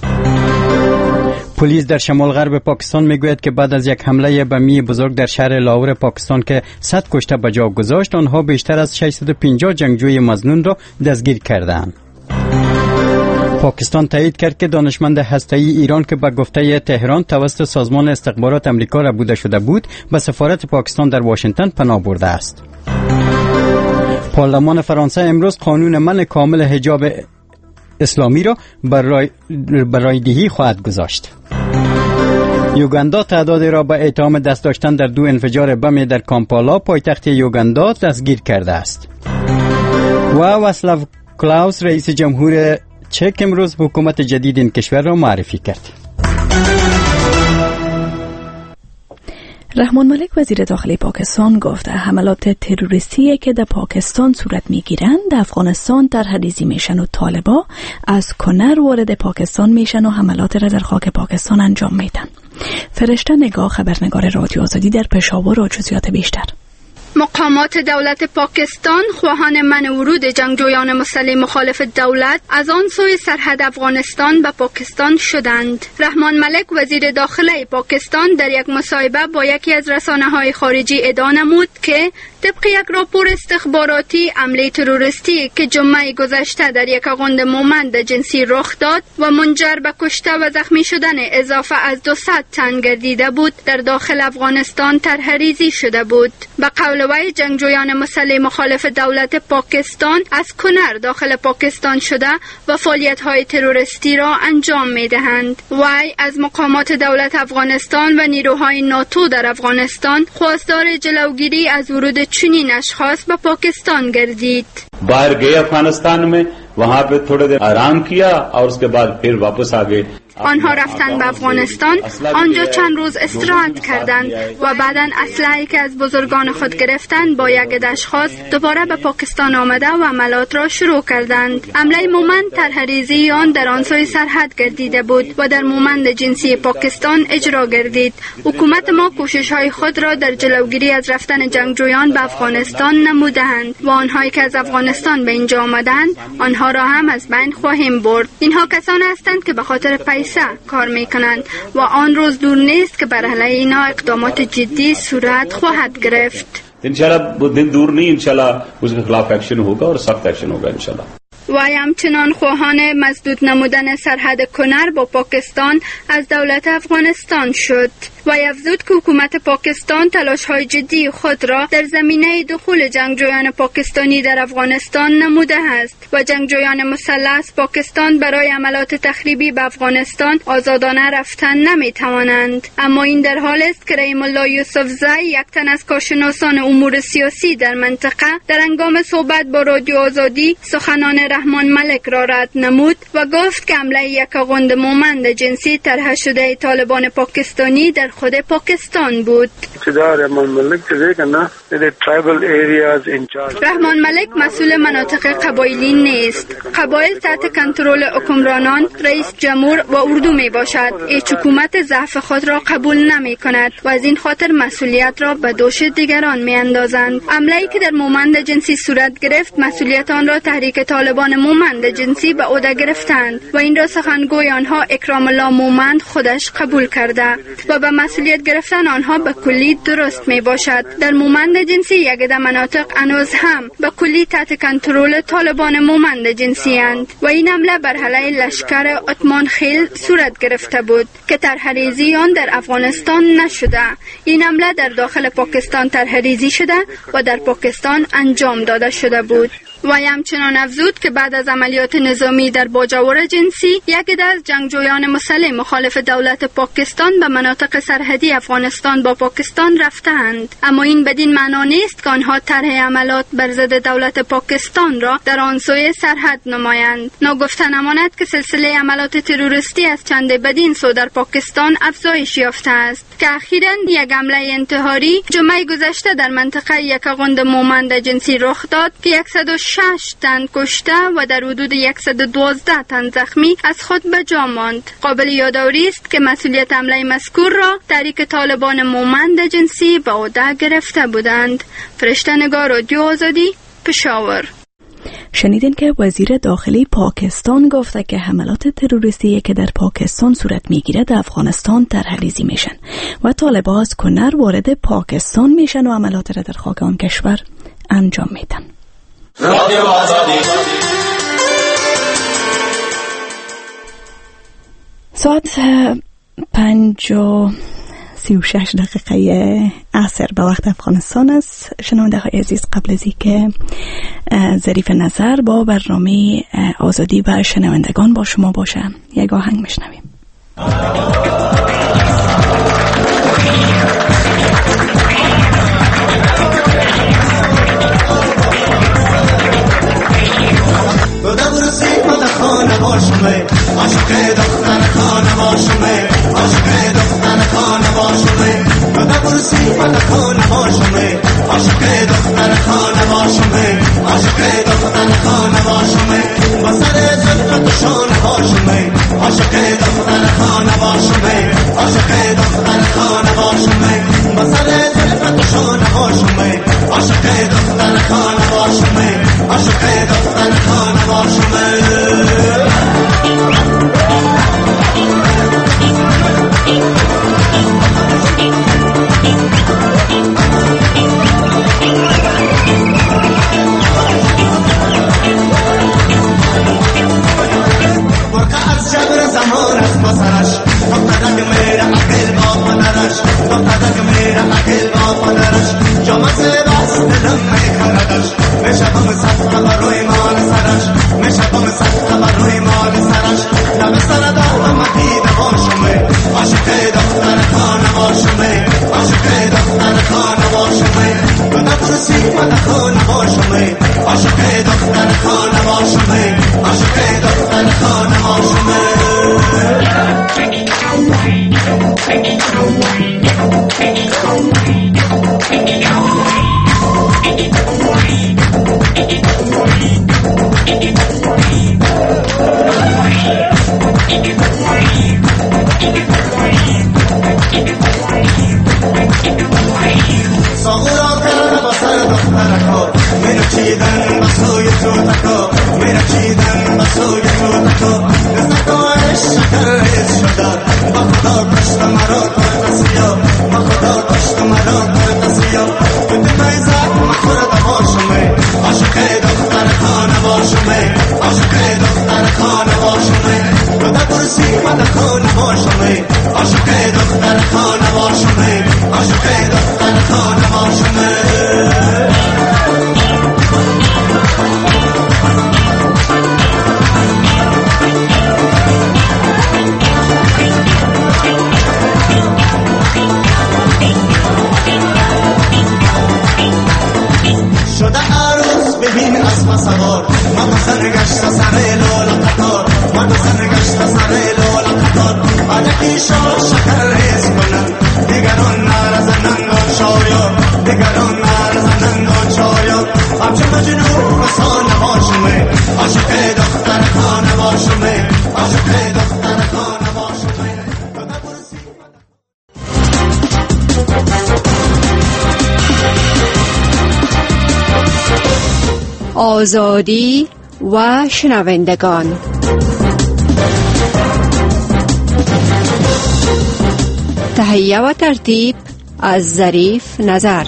پلیس در شمال غرب پاکستان میگوید که بعد از یک حمله بمی بزرگ در شهر لاهور پاکستان که صد کشته به جا گذاشت، آنها بیشتر از ششصد و پنجاه جنگجوی مظنون را دستگیر کردند. پاکستان تایید کرد که دانشمند هسته‌ای ایران که به گفته تهران توسط سازمان استخبارات آمریکا ربوده شده بود، به سفارت پاکستان در واشنگتن پناه برده است. پارلمان فرانسه امروز قانون منع کامل حجاب اسلامی را برای رایدهی خواهد گذاشت. یوگاندا تعدادی را به اتهام دست داشتن در دو انفجار بم در کامپالا پایتخت یوگاندا دستگیر کرده است. و واسلاو کلاوس رئیس جمهور چک امروز حکومت جدید این کشور را معرفی کرد. رحمان ملک وزیر داخلی پاکستان گفت حملات تروریستی که در پاکستان صورت میگیرند در افغانستان ترهریزی میشن و طالبا از کنر وارد پاکستان میشن و حملات را در خاک پاکستان انجام میدن. فرشته نگاه، خبرنگار رادیو آزادی در پشاور، و جزئیات بیشتر. مقامات دولت پاکستان خواهان منع ورود جنگجویان مسلح مخالف دولت از آن سوی سرحد افغانستان به پاکستان شدند. رحمان ملک وزیر داخلی پاکستان در یک مصاحبه با یکی از رسانه‌های خارجی ادعا نمود که طبق یک راپور استخباراتی حمله تروریستی که جمعه گذشته در یک اغوند مومند جنسی رخ داد و منجر به کشته و زخمی شدن اضافه از دویست تن گردیده بود، در داخل افغانستان طرحریزی شده بود. به قول وی جنگجویان مسلح مخالف دولت پاکستان از کنر داخل پاکستان شده و فعالیت‌های تروریستی را انجام می‌دهند. وی از مقامات دولت افغانستان و نیروهای ناتو در افغانستان خواستار جلوگیری از ورود چنین اشخاص به پاکستان گردید. باہر گئے افغانستان میں وہاں پہ تھوڑے دیر آرام کیا اور اس کے بعد پھر واپس آ گئے. آنها رفتند به افغانستان، آنجا چند روز استراحت کردند و بعداً اسلحه‌ای که از بزرگان خود گرفتند با یک اشخاص دوباره به پاکستان آمده و عملیات را شروع کردند. حمله مومند طرحریزی آن در آن سوی سرحد گردیده بود و در مومند جنسی پاکستان اجرا گردید. حکومت ما کوشش‌های خود را در جلوگیری از رفتن جنگجویان به افغانستان نموده‌اند و آنهایی که از افغانستان به اینجا آمدند آنها را هم از بین خواهیم برد. اینها کسانی هستند که به خاطر پیسه کار میکنند و آن روز دور نیست که بر علیه اینا اقدامات جدی صورت خواهد گرفت. انشاءالله وہ دن دور نہیں، انشاءالله اس کے خلاف ایکشن ہوگا اور سخت ایکشن ہوگا انشاءالله. و همچنان خواهان مسدود نمودن سرحد کنر با پاکستان از دولت افغانستان شد و افزود که حکومت پاکستان تلاش‌های جدی خود را در زمینه دخول جنگجویان پاکستانی در افغانستان نموده است و جنگجویان مسلح از پاکستان برای عملیات تخریبی به افغانستان آزادانه رفتن نمی‌توانند. اما این در حال است که رحیم الله یوسفزی، یک تن از کارشناسان امور سیاسی در منطقه، در هنگام صحبت با رادیو آزادی سخنان رحمان ملک را رد نمود و گفت که حمله یک اغوند مومند جنسی طرح شده طالبان پاکستانی در خود پاکستان بود. رحمان ملک مسئول مناطق قبایلی نیست. قبایل تحت کنترل حکمرانان، رئیس جمهور و اردو می باشد. هیچ حکومت ضعف خود را قبول نمی کند و از این خاطر مسئولیت را به دوش دیگران می اندازند. عمله‌ای که در مومند جنسی صورت گرفت، مسئولیت آن را تحریک طالبان مومند جنسی به عهده گرفتند و این را سخنگوی آنها اکرام الله مومند خودش قبول کرده و به مسئولیت گرفتن آنها به کلی درست می باشد. در مومند جنسی یک عده مناطق هنوز هم به کلی تحت کنترل طالبان مومند جنسی اند و این حمله بر علیه لشکر عثمان خیل صورت گرفته بود که طرح‌ریزی آن در افغانستان نشده. این حمله در داخل پاکستان طرح‌ریزی شده و در پاکستان انجام داده شده بود. و همچنان افزود که بعد از عملیات نظامی در باجوور جنسی، یک عده از جنگجویان مسلح مخالف دولت پاکستان به مناطق سرحدی افغانستان با پاکستان رفتند، اما این بدین معنا نیست که آنها طرح عملیات بر ضد دولت پاکستان را در آن سوی سرحد نمایند. ناگفته نماند که سلسله عملیات تروریستی از چند بدین سو در پاکستان افزایش یافته است که اخیراً یک حمله انتحاری جمعه گذشته در منطقه یکاقند مومند جنسی رخ داد که صد و شش تن کشته و در حدود صد و دوازده تن زخمی از خود به جا ماند. قابل یادآوری است که مسئولیت حمله مذکور را تحریک طالبان مومند جنسی به عهده گرفته بودند. فرشته نگار، رادیو آزادی، پشاور. شنیدین که وزیر داخلی پاکستان گفته که حملات تروریستی که در پاکستان صورت میگیره در افغانستان طرح‌ریزی میشن و طالبان از کنر وارد پاکستان میشن و حملات را در خاک آن کشور انجام میدن. رادیو آزادی. ساعت پنج و سی و شش دقیقه عصر به وقت افغانستان است. شنونده های عزیز، قبل از اینکه ظریف نظر با برنامه آزادی و شنوندگان با شما باشه، یک آهنگ میشنویم. خانه باشمه عاشق دختر خانه باشمه عاشق دختر خانه باشمه بده برسی من خانه باشمه عاشق دختر خانه باشمه عاشق دختر خانه باشمه با سر زلفت شانه باشمه عاشق دختر خانه باشمه عاشق دختر خانه باشمه با سر زلفت شانه باشمه عاشق دختر خانه باشمه عاشق دختر خانه باشمه. شکر ریز کنم دیگران نارزنم دگران ارزنن ناچارم همچه مجنون فسانه هاشمه عاشق دختر خانه باشمه عاشق دختر خانه باشمه آزادی و شنوندگان. تهیه و ترتیب از ظریف نظر.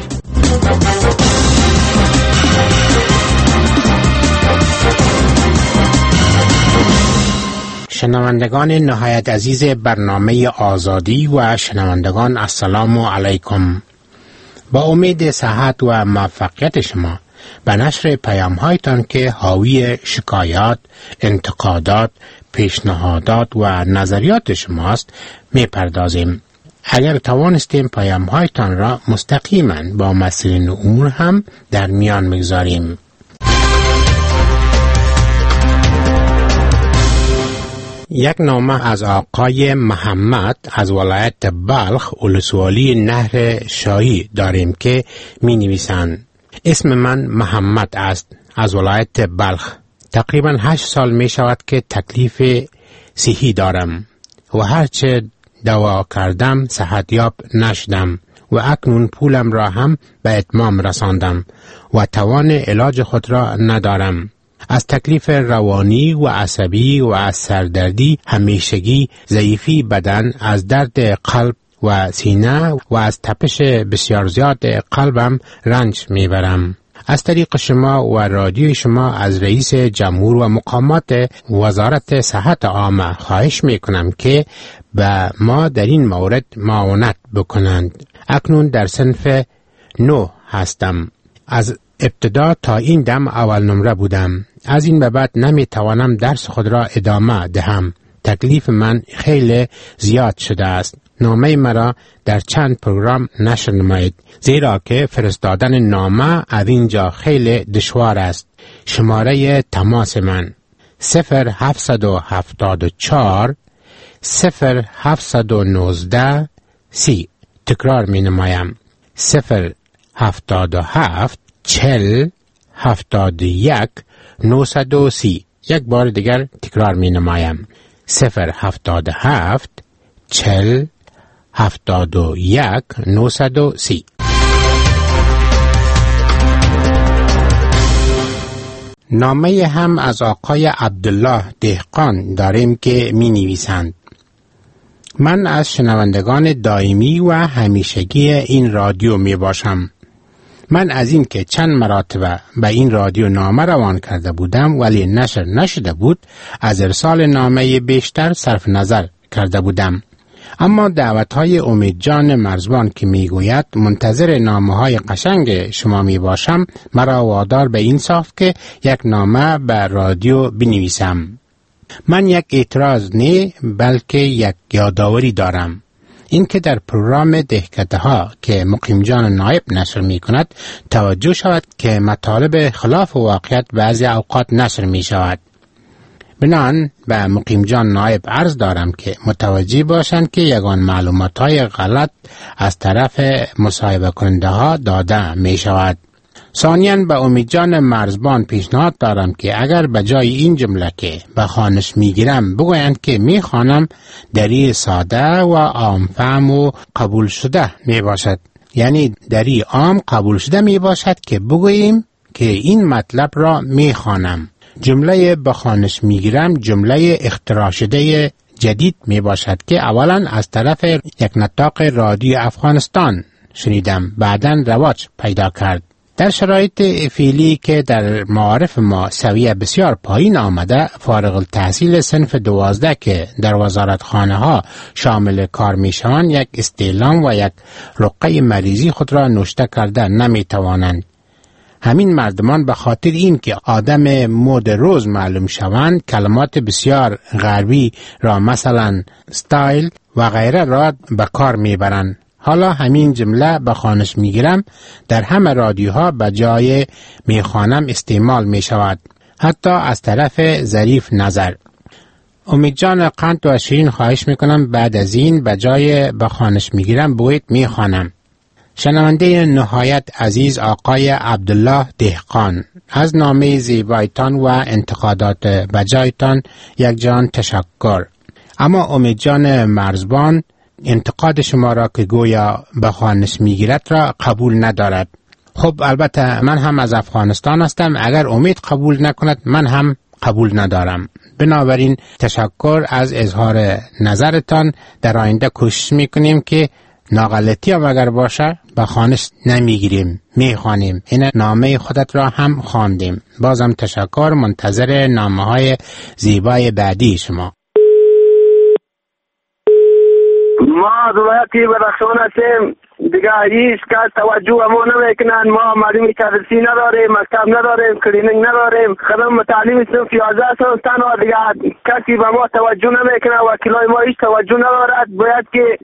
شنوندگان نهایت عزیز برنامه آزادی و شنوندگان السلام علیکم. با امید صحت و موفقیت شما به نشر پیام هایتان که حاوی شکایات، انتقادات، پیشنهادات و نظریات شماست می پردازیم. اگر توانستیم پیام هایتان را مستقیما با مسئولین امور هم در میان میگذاریم. یک نامه از آقای محمد از ولایت بلخ ولسوالی نهر شاهی داریم که می نویسند: اسم من محمد است از ولایت بلخ. تقریبا هشت سال می شود که تکلیف صحی دارم و هرچه دوا کردم صحتیاب نشدم و اکنون پولم را هم به اتمام رساندم و توان علاج خود را ندارم. از تکلیف روانی و عصبی و از سردردی همیشگی، ضعیفی بدن، از درد قلب و سینه و از تپش بسیار زیاد قلبم رنج میبرم. از طریق شما و رادیوی شما از رئیس جمهور و مقامات وزارت صحت عامه خواهش میکنم که به ما در این مورد معاونت بکنند. اکنون در صنف نو هستم. از ابتدا تا این دم اول نمره بودم. از این به بعد نمیتوانم درس خود را ادامه دهم. تکلیف من خیلی زیاد شده است. نامه مرا در چند پروگرام نشر نمایید، زیرا که فرستادن نامه از اینجا خیلی دشوار است. شماره تماس من صفر هفتصد و هفتاد و چهار صفر هفتصد و نوزده سی. تکرار می نمایم: صفر هفتاد و هفت چل هفتاد و یک نوصد و سی. یک بار دیگر تکرار می نمایم: صفر هفتاد و هفت چل هفتاد و یک نوصد و سی. نامه هم از آقای عبدالله دهقان داریم که می نویسند: من از شنوندگان دائمی و همیشگی این رادیو می باشم. من از این که چند مراتبه به این رادیو نامه روان کرده بودم ولی نشر نشده بود، از ارسال نامه بیشتر صرف نظر کرده بودم. اما دعوت‌های امید جان مرزبان که میگوید منتظر نامه‌های قشنگ شما می باشم، مرا وادار به این صاف که یک نامه به رادیو بنویسم. من یک اعتراض نه بلکه یک یادآوری دارم. این که در پروگرام دهکده ها که مقیم جان نایب نشر می کند توجه شود که مطالب خلاف واقعیت بعضی اوقات نشر می شود. بنان به مقیم جان نایب عرض دارم که متوجه باشند که یگان معلومات های غلط از طرف مصاحبه کننده ها داده می شود. ثانیاً به امید جان مرزبان پیشنهاد دارم که اگر به جای این جمله که به خوانش میگیرم بگویند که میخوانم، دری ساده و عام فهم و قبول شده می باشد. یعنی دری عام قبول شده می باشد که بگوییم که این مطلب را میخوانم. جمله به خوانش میگیرم جمله اختراع شده جدید می باشد که اولا از طرف یک نطاق رادیو افغانستان شنیدم، بعداً رواج پیدا کرد. در شرایط فعلی که در معارف ما سویه بسیار پایین آمده، فارغ التحصیل صنف دوازده که در وزارتخانه ها شامل کار می شوند یک استعلام و یک رقعه مریضی خود را نوشته کرده نمی توانند. همین مردمان به خاطر این که آدم مد روز معلوم شوند کلمات بسیار غربی را مثلا ستایل و غیره را به کار می برند. حالا همین جمله به خوانش میگیرم در همه رادیوها به جای میخوانم استعمال می شود، حتی از طرف ظریف نظر. امید جان قند و شیرین خواهش میکنم بعد از این به جای به خوانش میگیرم بگویید میخوانم. شنونده نهایت عزیز آقای عبدالله دهقان، از نامه زیبایتان و انتقادات بجایتان یک جان تشکر. اما امید جان مرزبان انتقاد شما را که گویا به خانش میگیرد را قبول ندارد. خب البته من هم از افغانستان هستم، اگر امید قبول نکند من هم قبول ندارم. بنابراین تشکر از اظهار نظرتان. در آینده کوشش میکنیم که ناغلطی هم اگر باشه به خانش نمیگیریم، میخوانیم. این نامه خودت را هم خواندیم. بازم تشکر. منتظر نامه های زیبای بعدی شما. ما از ولایت بدخشان هستیم. دیگه هیچ کس توجه ما نمیکنن. ما معلم تدریسی نداریم، مکتب نداریم، کلینیک نداریم. خدمت تعلیم صنف یازده سال تنها دیگه کسی به ما توجه نمیکنه. وکیلای ما هیچ توجه ندارد. باید که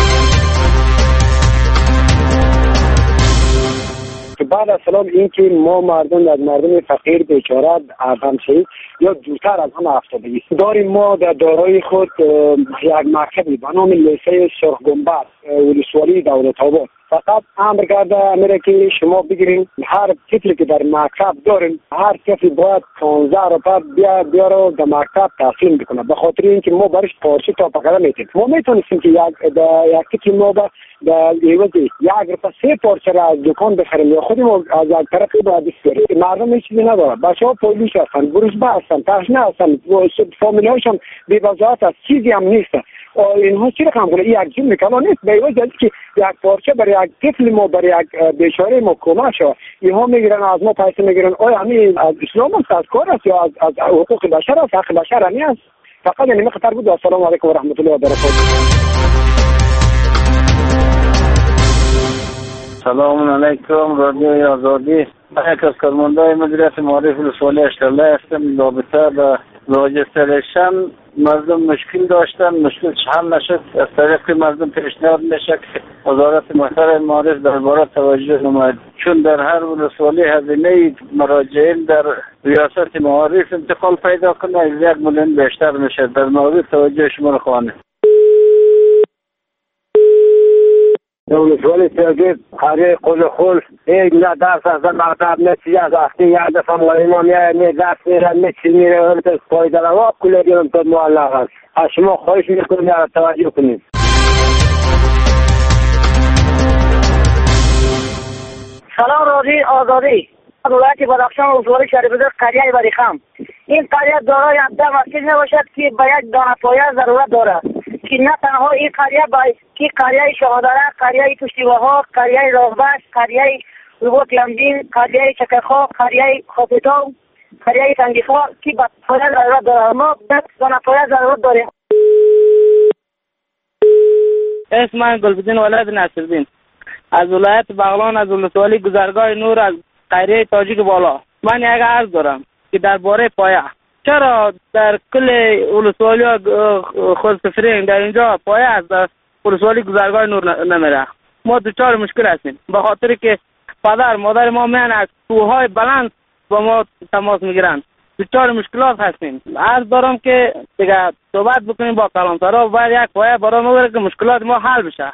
که بعد از سلام این که ما مردم از مردم فقیر بیچاره همشهید یا دوتر از هم افتادگی داریم. ما در دارای خود یک مکتبی به نام لیسه سرخ گنبد ولسوالی دولت آباد فقط امر کرده میره که شما بگیرین هر طفلی که در مکتب دارین هر کسی باید پانزده روپیه بیا بیاره در مکتب تحصیل بکنه. به خاطر اینکه ما برش پارچه تا پکده میتیم. ما میتونستیم که یک یک طفل ما با در ایوزی یک روپیه سه پارچه را از دکان بخریم یا خودیم از یک طرفی باید بسیاریم. مردم هیچ چیزی نداره. بچه ها پولیش هستن، گروشبه هستن، تشنه هستن، فامیلی هاشون بی‌وضاحت هست، چیزی هم نیست. اینها چی رقم کنه؟ این یک جمع کلا نیست. به ایوز که یک پارچه برای یک طفل ما برای یک بیچاره ما کمک شد. اینها میگیرن از ما پیسه میگیرن. آیا همین از اسلام است، از کار است یا از از حقوق بشر است؟ حق بشر همین است. فقط یعنی خطر بود. السلام علیکم و رحمت الله و برکاته. سلام علیکم رادیو آزادی. من یک از کارمندای مدیریت معارف ولسوالی اشترله هستم. رابطه به راجستریشن مردم مشکل داشتن، مشکل حل نشد. از طریق مردم پیشنهاد میشه که وزارت محترم معارف درباره توجه نماید، چون در هر ولسوالی هزینه مراجعین در ریاست معارف انتقال پیدا کنه از یک میلیون بیشتر میشه. در مورد توجه شما رو خواهیم. ولسوالی ترگید قریه قل خل یک نه درس از مکتب نتیجه از وقتی یک دفعه معلمان یه درس میره نچی میره ارتش پایده روا کله گیرم تا معلق است. از شما خواهش میکنیم یا توجه کنیم. سلام رادی آزادی. ولایت بدخشان ولسوالی شهربزرگ قریه بریخم. این قریه دارای هفده مسجد نباشد که به یک دانه پایه ضرورت دارد که نه تنها این قریه با که قریه شهادره، قریه پشتیباها، قریه راهبش، قریه روبوت لمدین، قریه چکرخواه، قریه خاپیتاو، قریه تنگیخواه که به پایه ضرورت داره. ما به دانه پایه ضرورت داریم. اسم من گلبدین ولایت نصرالدین از ولایت بغلان، از ولسوالی گذرگاه نور، از قریه تاجیک بالا. من یک عرض دارم که درباره پایه چرا در کل ولسوالی خود سفرین در اینجا پایه است، در ولسوالی گذرگاه نور نمیره. ما دچار مشکل هستیم به خاطر که پدر مادر ما میان از کوههای بلند با ما تماس میگیرن. دچار مشکلات هستیم. عرض دارم که دیگه صحبت بکنیم با کلانترها و باید یک پایه برای ما بره که مشکلات ما حل بشه.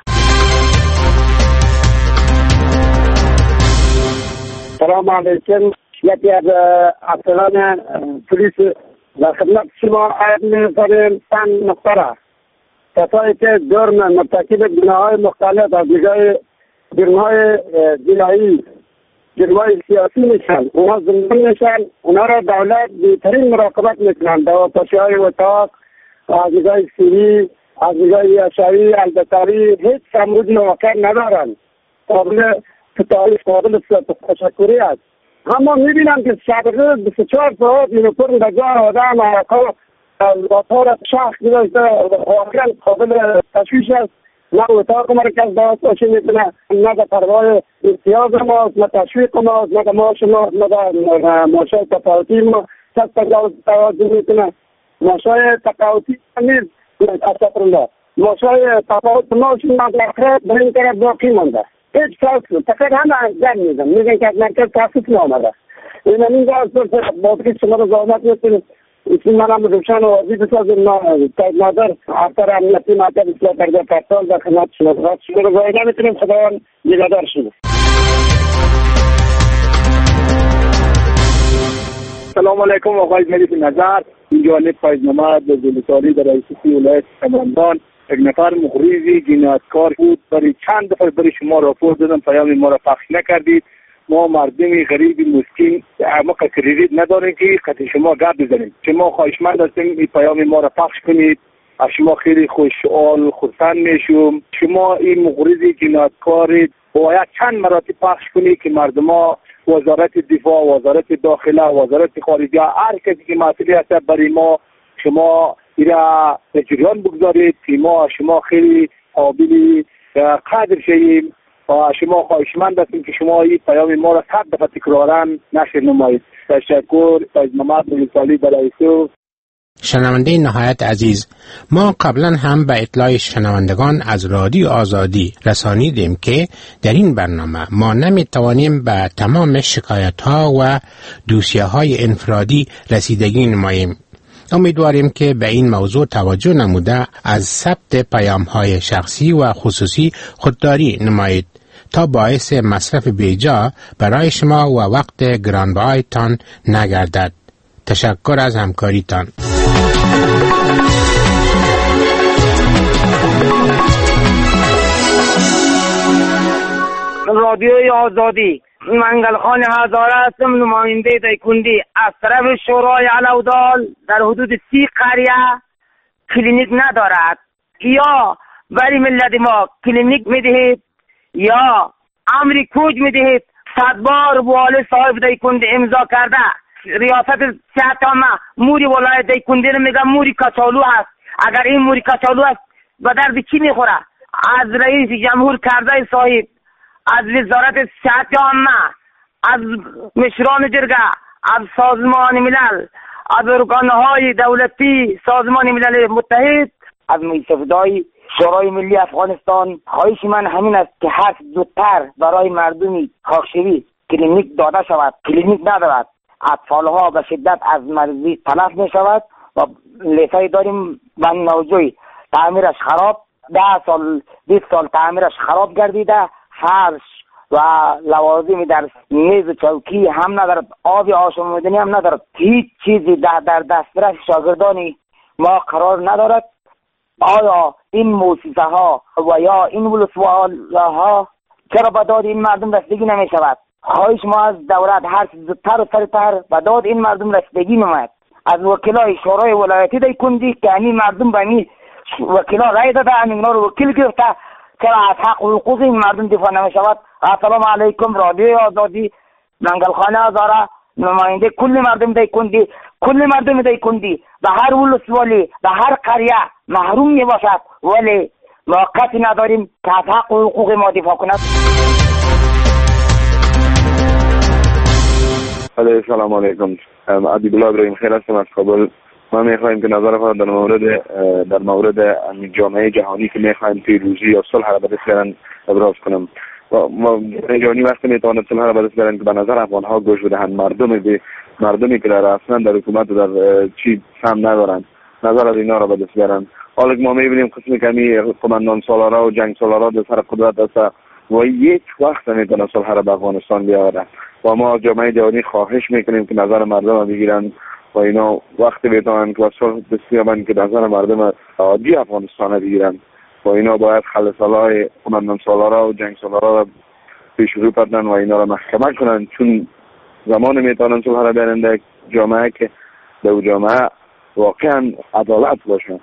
سلام علیکم. یکی از افسران پلیس در خدمت شما عرض می‌کنم چند نکته را. کسایی که جرم مرتکب گناه‌های مختلف از دیگر جرم‌های جنایی، جرم‌های سیاسی میشن، اونا زندان میشن، اونا را دولت بهترین مراقبت میکنن. دواپاشی‌های اتاق، از دیگر سیری، از دیگر یاشاری، البتری هیچ سمود واقع ندارن. قابل تاریخ قابل تشکری است. اما میبینم که سابقه بیست و چهار ساعت یونیفرم در جای آدم آقا با طور شخص گذاشته واقعا قابل تشویش است. نه اتاق مرکز دواپاشی میکنه، نه در پروای امتیاز ماست، نه تشویق ماست، نه در معاش ماست، نه در معاشای تفاوتی ما کس توجه میکنه. معاشای تفاوتی نیست. استغفرالله. معاشای تفاوت ما شما در آخرت به این طرف باقی مانده. هیچ کس فقط همه زن میزن میگن که از مرکز تحصیل نامده. این همین جا از باقی شما رو زحمت میکنید اسم من هم روشن آوازی بسازم تایید نادر افسر امنیتی مطلب اصلاح کرده پرسال در خدمت شما خدمت شما رو باید نمیتونیم خداوند نگهدار شده. سلام علیکم آقای ملیک نظر، این جانب فایز محمد زلطانی در رئیسی ولایت سمنگان، یک نفر مخریزی جنایتکار بود. برای چند دفعه برای شما راپور دادم، پیام ما را پخش نکردید. ما مردمی غریب مسکین ما کریدیت نداریم که خاطر شما گپ بزنیم. شما خواهشمند هستیم این پیام ما را پخش کنید. از شما خیلی خوشحال خرسند میشم. شما این مخریزی جنایتکار باید چند مراتب پخش کنید که مردما، وزارت دفاع، وزارت داخله، وزارت خارجه، هر کسی که مسئولی هست برای ما شما ایرا به جریان بگذارید که ما شما خیلی قابل قدر شویم و شما خواهشمند هستیم که شما این پیام ما را صد دفعه تکرارا نشر نمایید. تشکر. فایز محمد زلطانی برای سو. شنونده نهایت عزیز، ما قبلا هم به اطلاع شنوندگان از رادیو آزادی رسانیدیم که در این برنامه ما نمی توانیم به تمام شکایت ها و دوسیه های انفرادی رسیدگی نماییم. امیدواریم که به این موضوع توجه نموده از ثبت پیام های شخصی و خصوصی خودداری نمایید تا باعث مصرف بیجا برای شما و وقت گرانبهایتان نگردد. تشکر از همکاریتان. رادیوی آزادی، منگل خان هزاره هستم، نماینده دیکندی از طرف شورای علودال. در حدود سی قریه کلینیک ندارد. یا برای ملت ما کلینیک میدهید یا امری کوچ میدهید. صد بار والی صاحب دیکندی امضا کرده. ریاست صحت عامه موری ولایت دیکندی رو میگم موری کچالو هست. اگر این موری کچالو هست به درد کی میخوره؟ از رئیس جمهور کرده صاحب، از وزارت صحت عامه، از مشران جرگه، از سازمان ملل، از ارگانهای دولتی سازمان ملل متحد، از مجلس شورای ملی افغانستان، خواهش من همین است که هر زودتر برای مردمی خاکشوی کلینیک داده شود. کلینیک ندارد. اطفالها به شدت از مرضی تلف می شود و لیسای داریم بن نوجوی تعمیرش خراب، ده سال بیست سال تعمیرش خراب گردیده، فرش و لوازم در میز و چوکی هم ندارد، آب آشامیدنی هم ندارد، هیچ چیزی در, در دسترس شاگردان ما قرار ندارد. آیا این موسسه ها و یا این ولسواله ها چرا به داد این مردم رسیدگی نمی شود؟ خواهش ما از دولت هر چیز زودتر و سریعتر به داد این مردم رسیدگی نماید. از وکلای شورای ولایتی دیکندی که همین مردم به همین وکلا رای داده، همین رو وکیل گرفته، چرا از حق و حقوق این مردم دفاع نمی شود؟ السلام علیکم. رادیو آزادی، منگل خانه هزاره، نماینده کل مردم دیکندی، کل مردم دیکندی به هر ولسوالی به هر قریه محروم می باشد ولی موقعی نداریم که از حق و حقوق ما دفاع کند. سلام علیکم. عبد الله ابراهیم خیر هستم از کابل. ما میخوایم که نظر خود در مورد در مورد جامعه جهانی که میخوایم پیروزی یا صلح را به دست بیارن ابراز کنم. ما جهانی وقتی میتواند صلح را به دست بیارن که به نظر افغان ها گوش بدهند، مردمی به مردمی که در اصلا در حکومت و در چی سم ندارند نظر از اینا را به دست بیارن. حالا ما میبینیم قسم کمی قماندان سالارا و جنگ سالارا در سر قدرت است و یک وقت نمیتونه صلح را به افغانستان بیاورن و ما جامعه جهانی خواهش میکنیم که نظر مردم را بگیرن و اینا وقتی بتوانند که صلح دست بیابند که نظر مردم عادی افغانستان را بگیرن و اینا باید خلصالای قماندان سالارا و جنگ سالارا را پیش رو پردن و اینا را محکمه کنن، چون زمان میتونن صلح را بیارن در جامعه که در جامعه واقعا عدالت باشه.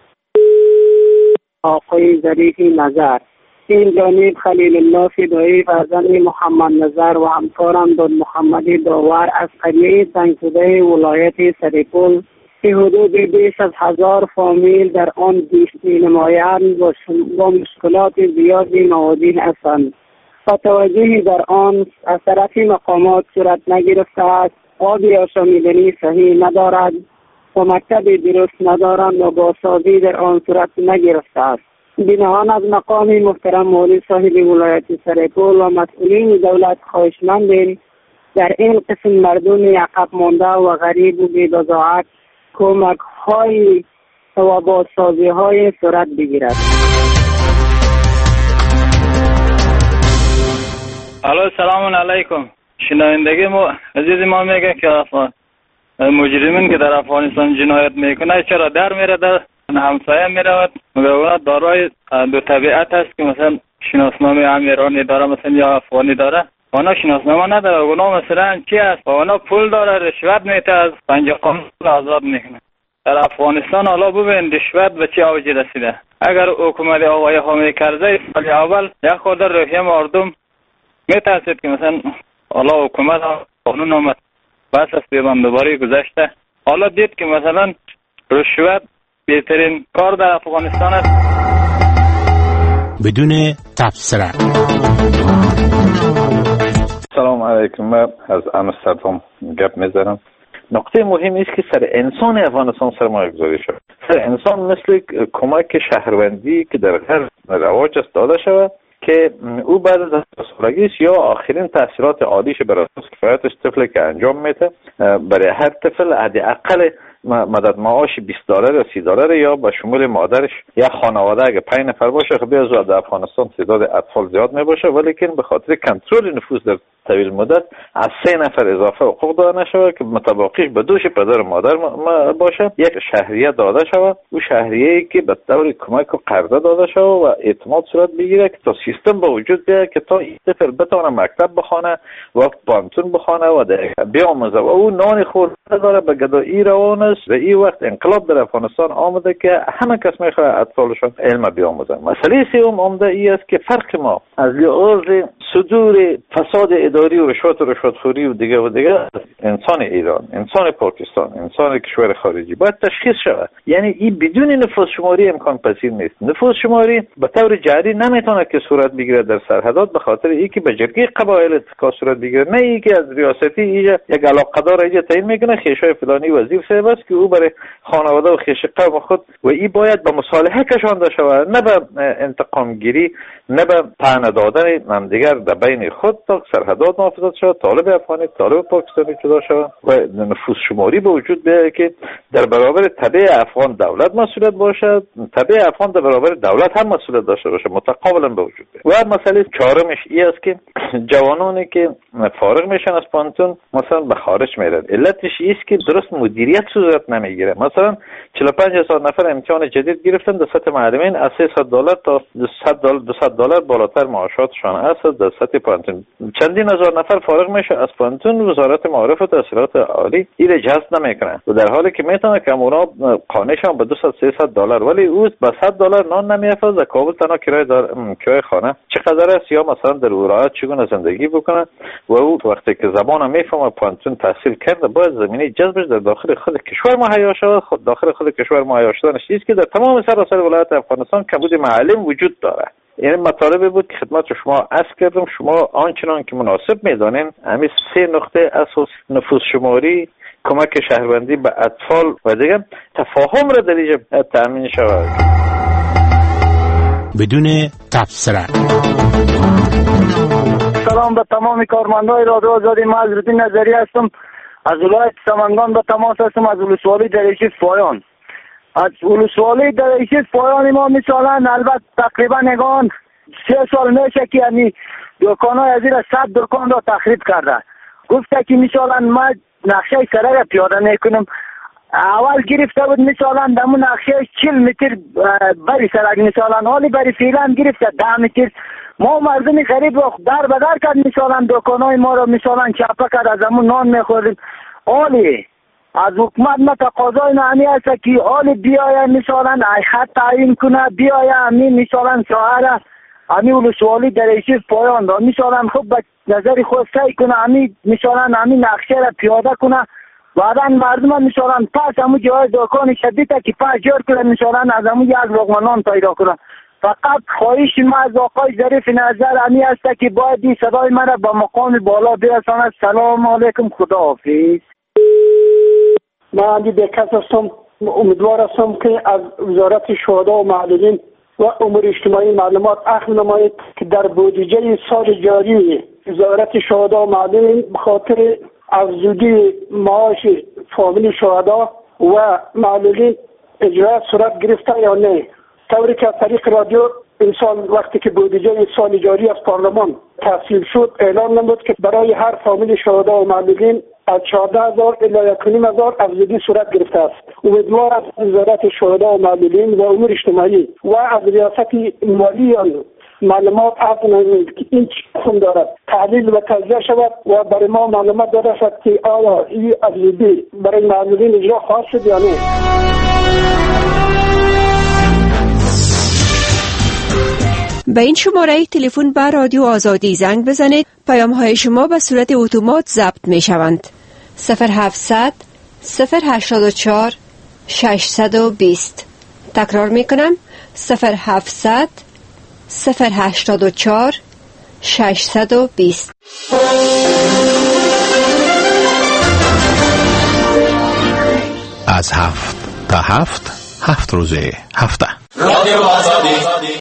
آقای ظریفی نظر، این جانب خلیل الله فدایی فرزند محمد نظر و همکارم داد محمدی داور از قریه سنگزده ولایت سرپل که حدود بیش از هزار فامیل در آن زیستی نمایند و با مشکلات زیادی مواجه هستند و توجهی در آن از طرف مقامات صورت نگرفته است. آب آشامیدنی صحیح ندارد و مکتب درست ندارند و بازسازی در آن صورت نگرفته است. بناهان از مقام محترم مولی صاحب ولایت سرپل و مسئولین دولت خواهشمندیم در این قسم مردم عقب مانده و غریب و بی‌بضاعت کمک های و بازسازی های صورت بگیرد. الو سلام علیکم. شنوندگی ما عزیز ما میگه که مجرمین که در افغانستان جنایت میکنه چرا در میره در همسایه میرود مگر اونا دارای دو طبیعت هست که مثلا شناسنامه امیرانی داره مثلا یا افغانی داره، اونا شناسنامه نداره. اونا مثلا چی هست؟ اونا پول داره، رشوت میته، از پنجاه قانون آزاد میکنه. در افغانستان حالا ببین رشوت به چه اوج رسیده. اگر حکومت آقای حامد کرزی سال اول یک خورده روحیه مردم میترسید که مثلا حالا حکومت قانون آمد بس از پیوندواری گذشته، حالا دید که مثلا رشوت بهترین کار در افغانستان است. بدون تبصره. سلام علیکم، من از امستردام گپ میزنم. نقطه مهم است که سر انسان افغانستان سرمایه گذاری شد. سر انسان مثل کمک شهروندی که در هر رواج است داده شود که او بعد از سالگیش یا آخرین تحصیلات عالیش بر اساس کفایتش طفلی که انجام میده برای هر طفل حداقل مدد معاش بیست دلار یا سی دلار یا به شمول مادرش یا خانواده اگه پنج نفر باشه. خب از در افغانستان تعداد اطفال زیاد میباشه، ولی که به خاطر کنترل نفوذ در طویل مدت از سه نفر اضافه حقوق داده نشود که متباقیش به دوش پدر و مادر باشه. یک شهریه داده شود، او شهریه‌ای که به طور کمک و قرضه داده شود و اعتماد صورت بگیره که تا سیستم به وجود بیاد که تا این طفل بتونه مکتب بخونه و پانتون بخونه و بیاموزه و او نان خورده داره به گدایی روان است. و این وقت انقلاب در افغانستان آمده که همه کس میخواد اطفالشون علم بیاموزن. مسئله سوم عمده ای است که فرق ما از لحاظ صدور فساد اداری و رشوت و رشوتخوری و دیگه و دیگه انسان ایران، انسان پاکستان، انسان کشور خارجی باید تشخیص شود. یعنی این بدون نفوذ شماری امکان پذیر نیست. نفوذ شماری به طور جاری نمیتونه که صورت بگیره در سرحدات به خاطر اینکه به جرگه قبایل اتکا صورت بگیره، نه اینکه از ریاستی ایجا یک علاقه‌دار ایجا تعیین میکنه خیشای فلانی وزیر صاحب است که او برای خانواده و خیش قوم خود و این باید به مصالحه کشانده شود، نه به انتقام گیری، نه به طعنه دادن همدیگر در بین خود تا سرحدات محافظت شود، طالب افغانی طالب پاکستانی جدا شود و نفوذ شماری به وجود بیاید که در برابر تبع افغان دولت مسئولیت باشد، تبع افغان در برابر دولت هم مسئولیت داشته باشه، متقابلا به وجود بیاید. و مسئله چهارمش این است که جوانانی که فارغ میشن از پانتون مثلا به خارج میرن. علتش است که درست مدیریت صورت نمیگیره. مثلا چهل و پنج هزار نفر امتحان جدید گرفتن در سطح معلمین از سیصد دلار تا دویست دلار دویست دلار بالاتر معاشاتشان است در سطح پانتون. چندین هزار نفر فارغ میشه از پانتون، وزارت معارف و تحصیلات عالی این جذب نمیکنه و در حالی که میتونه که اونا خانهشان به دویست سیصد دلار ولی او به صد دلار نان نمیافزه. در کابل تنها کرایه دار کرایه خانه چقدر است یا مثلا در ولایت چگونه زندگی بکنه و او وقتی که زبان میفهمه پانتون تحصیل کرده باید زمینه جذبش در داخل خود کشور مهیا شود. خود داخل خود کشور مهیا شدنش چیزی که در تمام سراسر ولایت افغانستان کمبود معلم وجود داره. یعنی مطالبی بود که خدمت شما عرض کردم. شما آنچنان که مناسب میدانین همین سه نقطه اساس نفوذ شماری، کمک شهروندی به اطفال و دیگه تفاهم را در اینجا تأمین شود. بدون تبصره. سلام به تمام کارمندای رادیو آزادی. من از رودین نظری هستم، از ولایت سمنگان به تماس هستم، از ولسوالی دریچه پایان. از ولسوالی دریچه پایان ما مثلا البته تقریبا نگان سه سال میشه که یعنی دکانای از این صد دکان را تخریب کرده. گفته که مثلا ما نقشه سرک پیاده میکنم. اول گرفته بود مثلا دمون نقشه چهل متر بری سرک، مثلا حالی بری فعلا گرفته ده متر. ما مردم غریب رو در بدر کرد، مثلا دکانای ما رو مثلا چپه کرد، از همون نان میخوریم. حالی از حکومت ما تقاضای نامی هست که حالی بیایه مثلا خط تعیین کنه، بیایه همین مثلا شاعر همین ولسوالی دریچه پایان را مثلا خب به نظر خود سعی کنه همین مثلا همین نقشه را پیاده کنه. بعدا مردم هم مثلا پس همون جای دکان شدیده که پس جور کنه مثلا از همون یک لقمه نان پیدا کنه. فقط خواهش ما از آقای ظریف نظر همی هست که باید این صدای من را به مقام بالا برساند. سلام علیکم، خداحافظ. من علی بکس هستم. امیدوار هستم که از وزارت شهدا و معلولین و امور اجتماعی معلومات اخذ نماید که در بودجه سال جاری وزارت شهدا و معلولین بخاطر افزودی معاش فامیل شهدا و معلولین اجرا صورت گرفته یا نه؟ طوری که از طریق رادیو امسال وقتی که بودجه سال جاری از پارلمان تصویب شد اعلام نمود که برای هر فامیل شهدا و معلولین از چهارده هزار الی یک و نیم هزار افزودی صورت گرفته است. امیدوار از وزارت شهدا و معلولین و امور اجتماعی و از ریاست مالی آن معلومات آموزش که این چون دارد تحلیل و تجزیه شود و برای ما معلومات داده شود که آیا این افزودی برای معلولین اجرا خواهد شد یا نه. به این شماره تلفن به رادیو آزادی زنگ بزنید. پیام های شما به صورت اتومات ضبط می شوند. صفر هفتصد صفر هشتاد و چهار ششصد و بیست. تکرار می کنم صفر هفتصد صفر هشتاد و چهار ششصد و بیست. از هفت تا هفت هفت روزه هفته رادیو آزادی.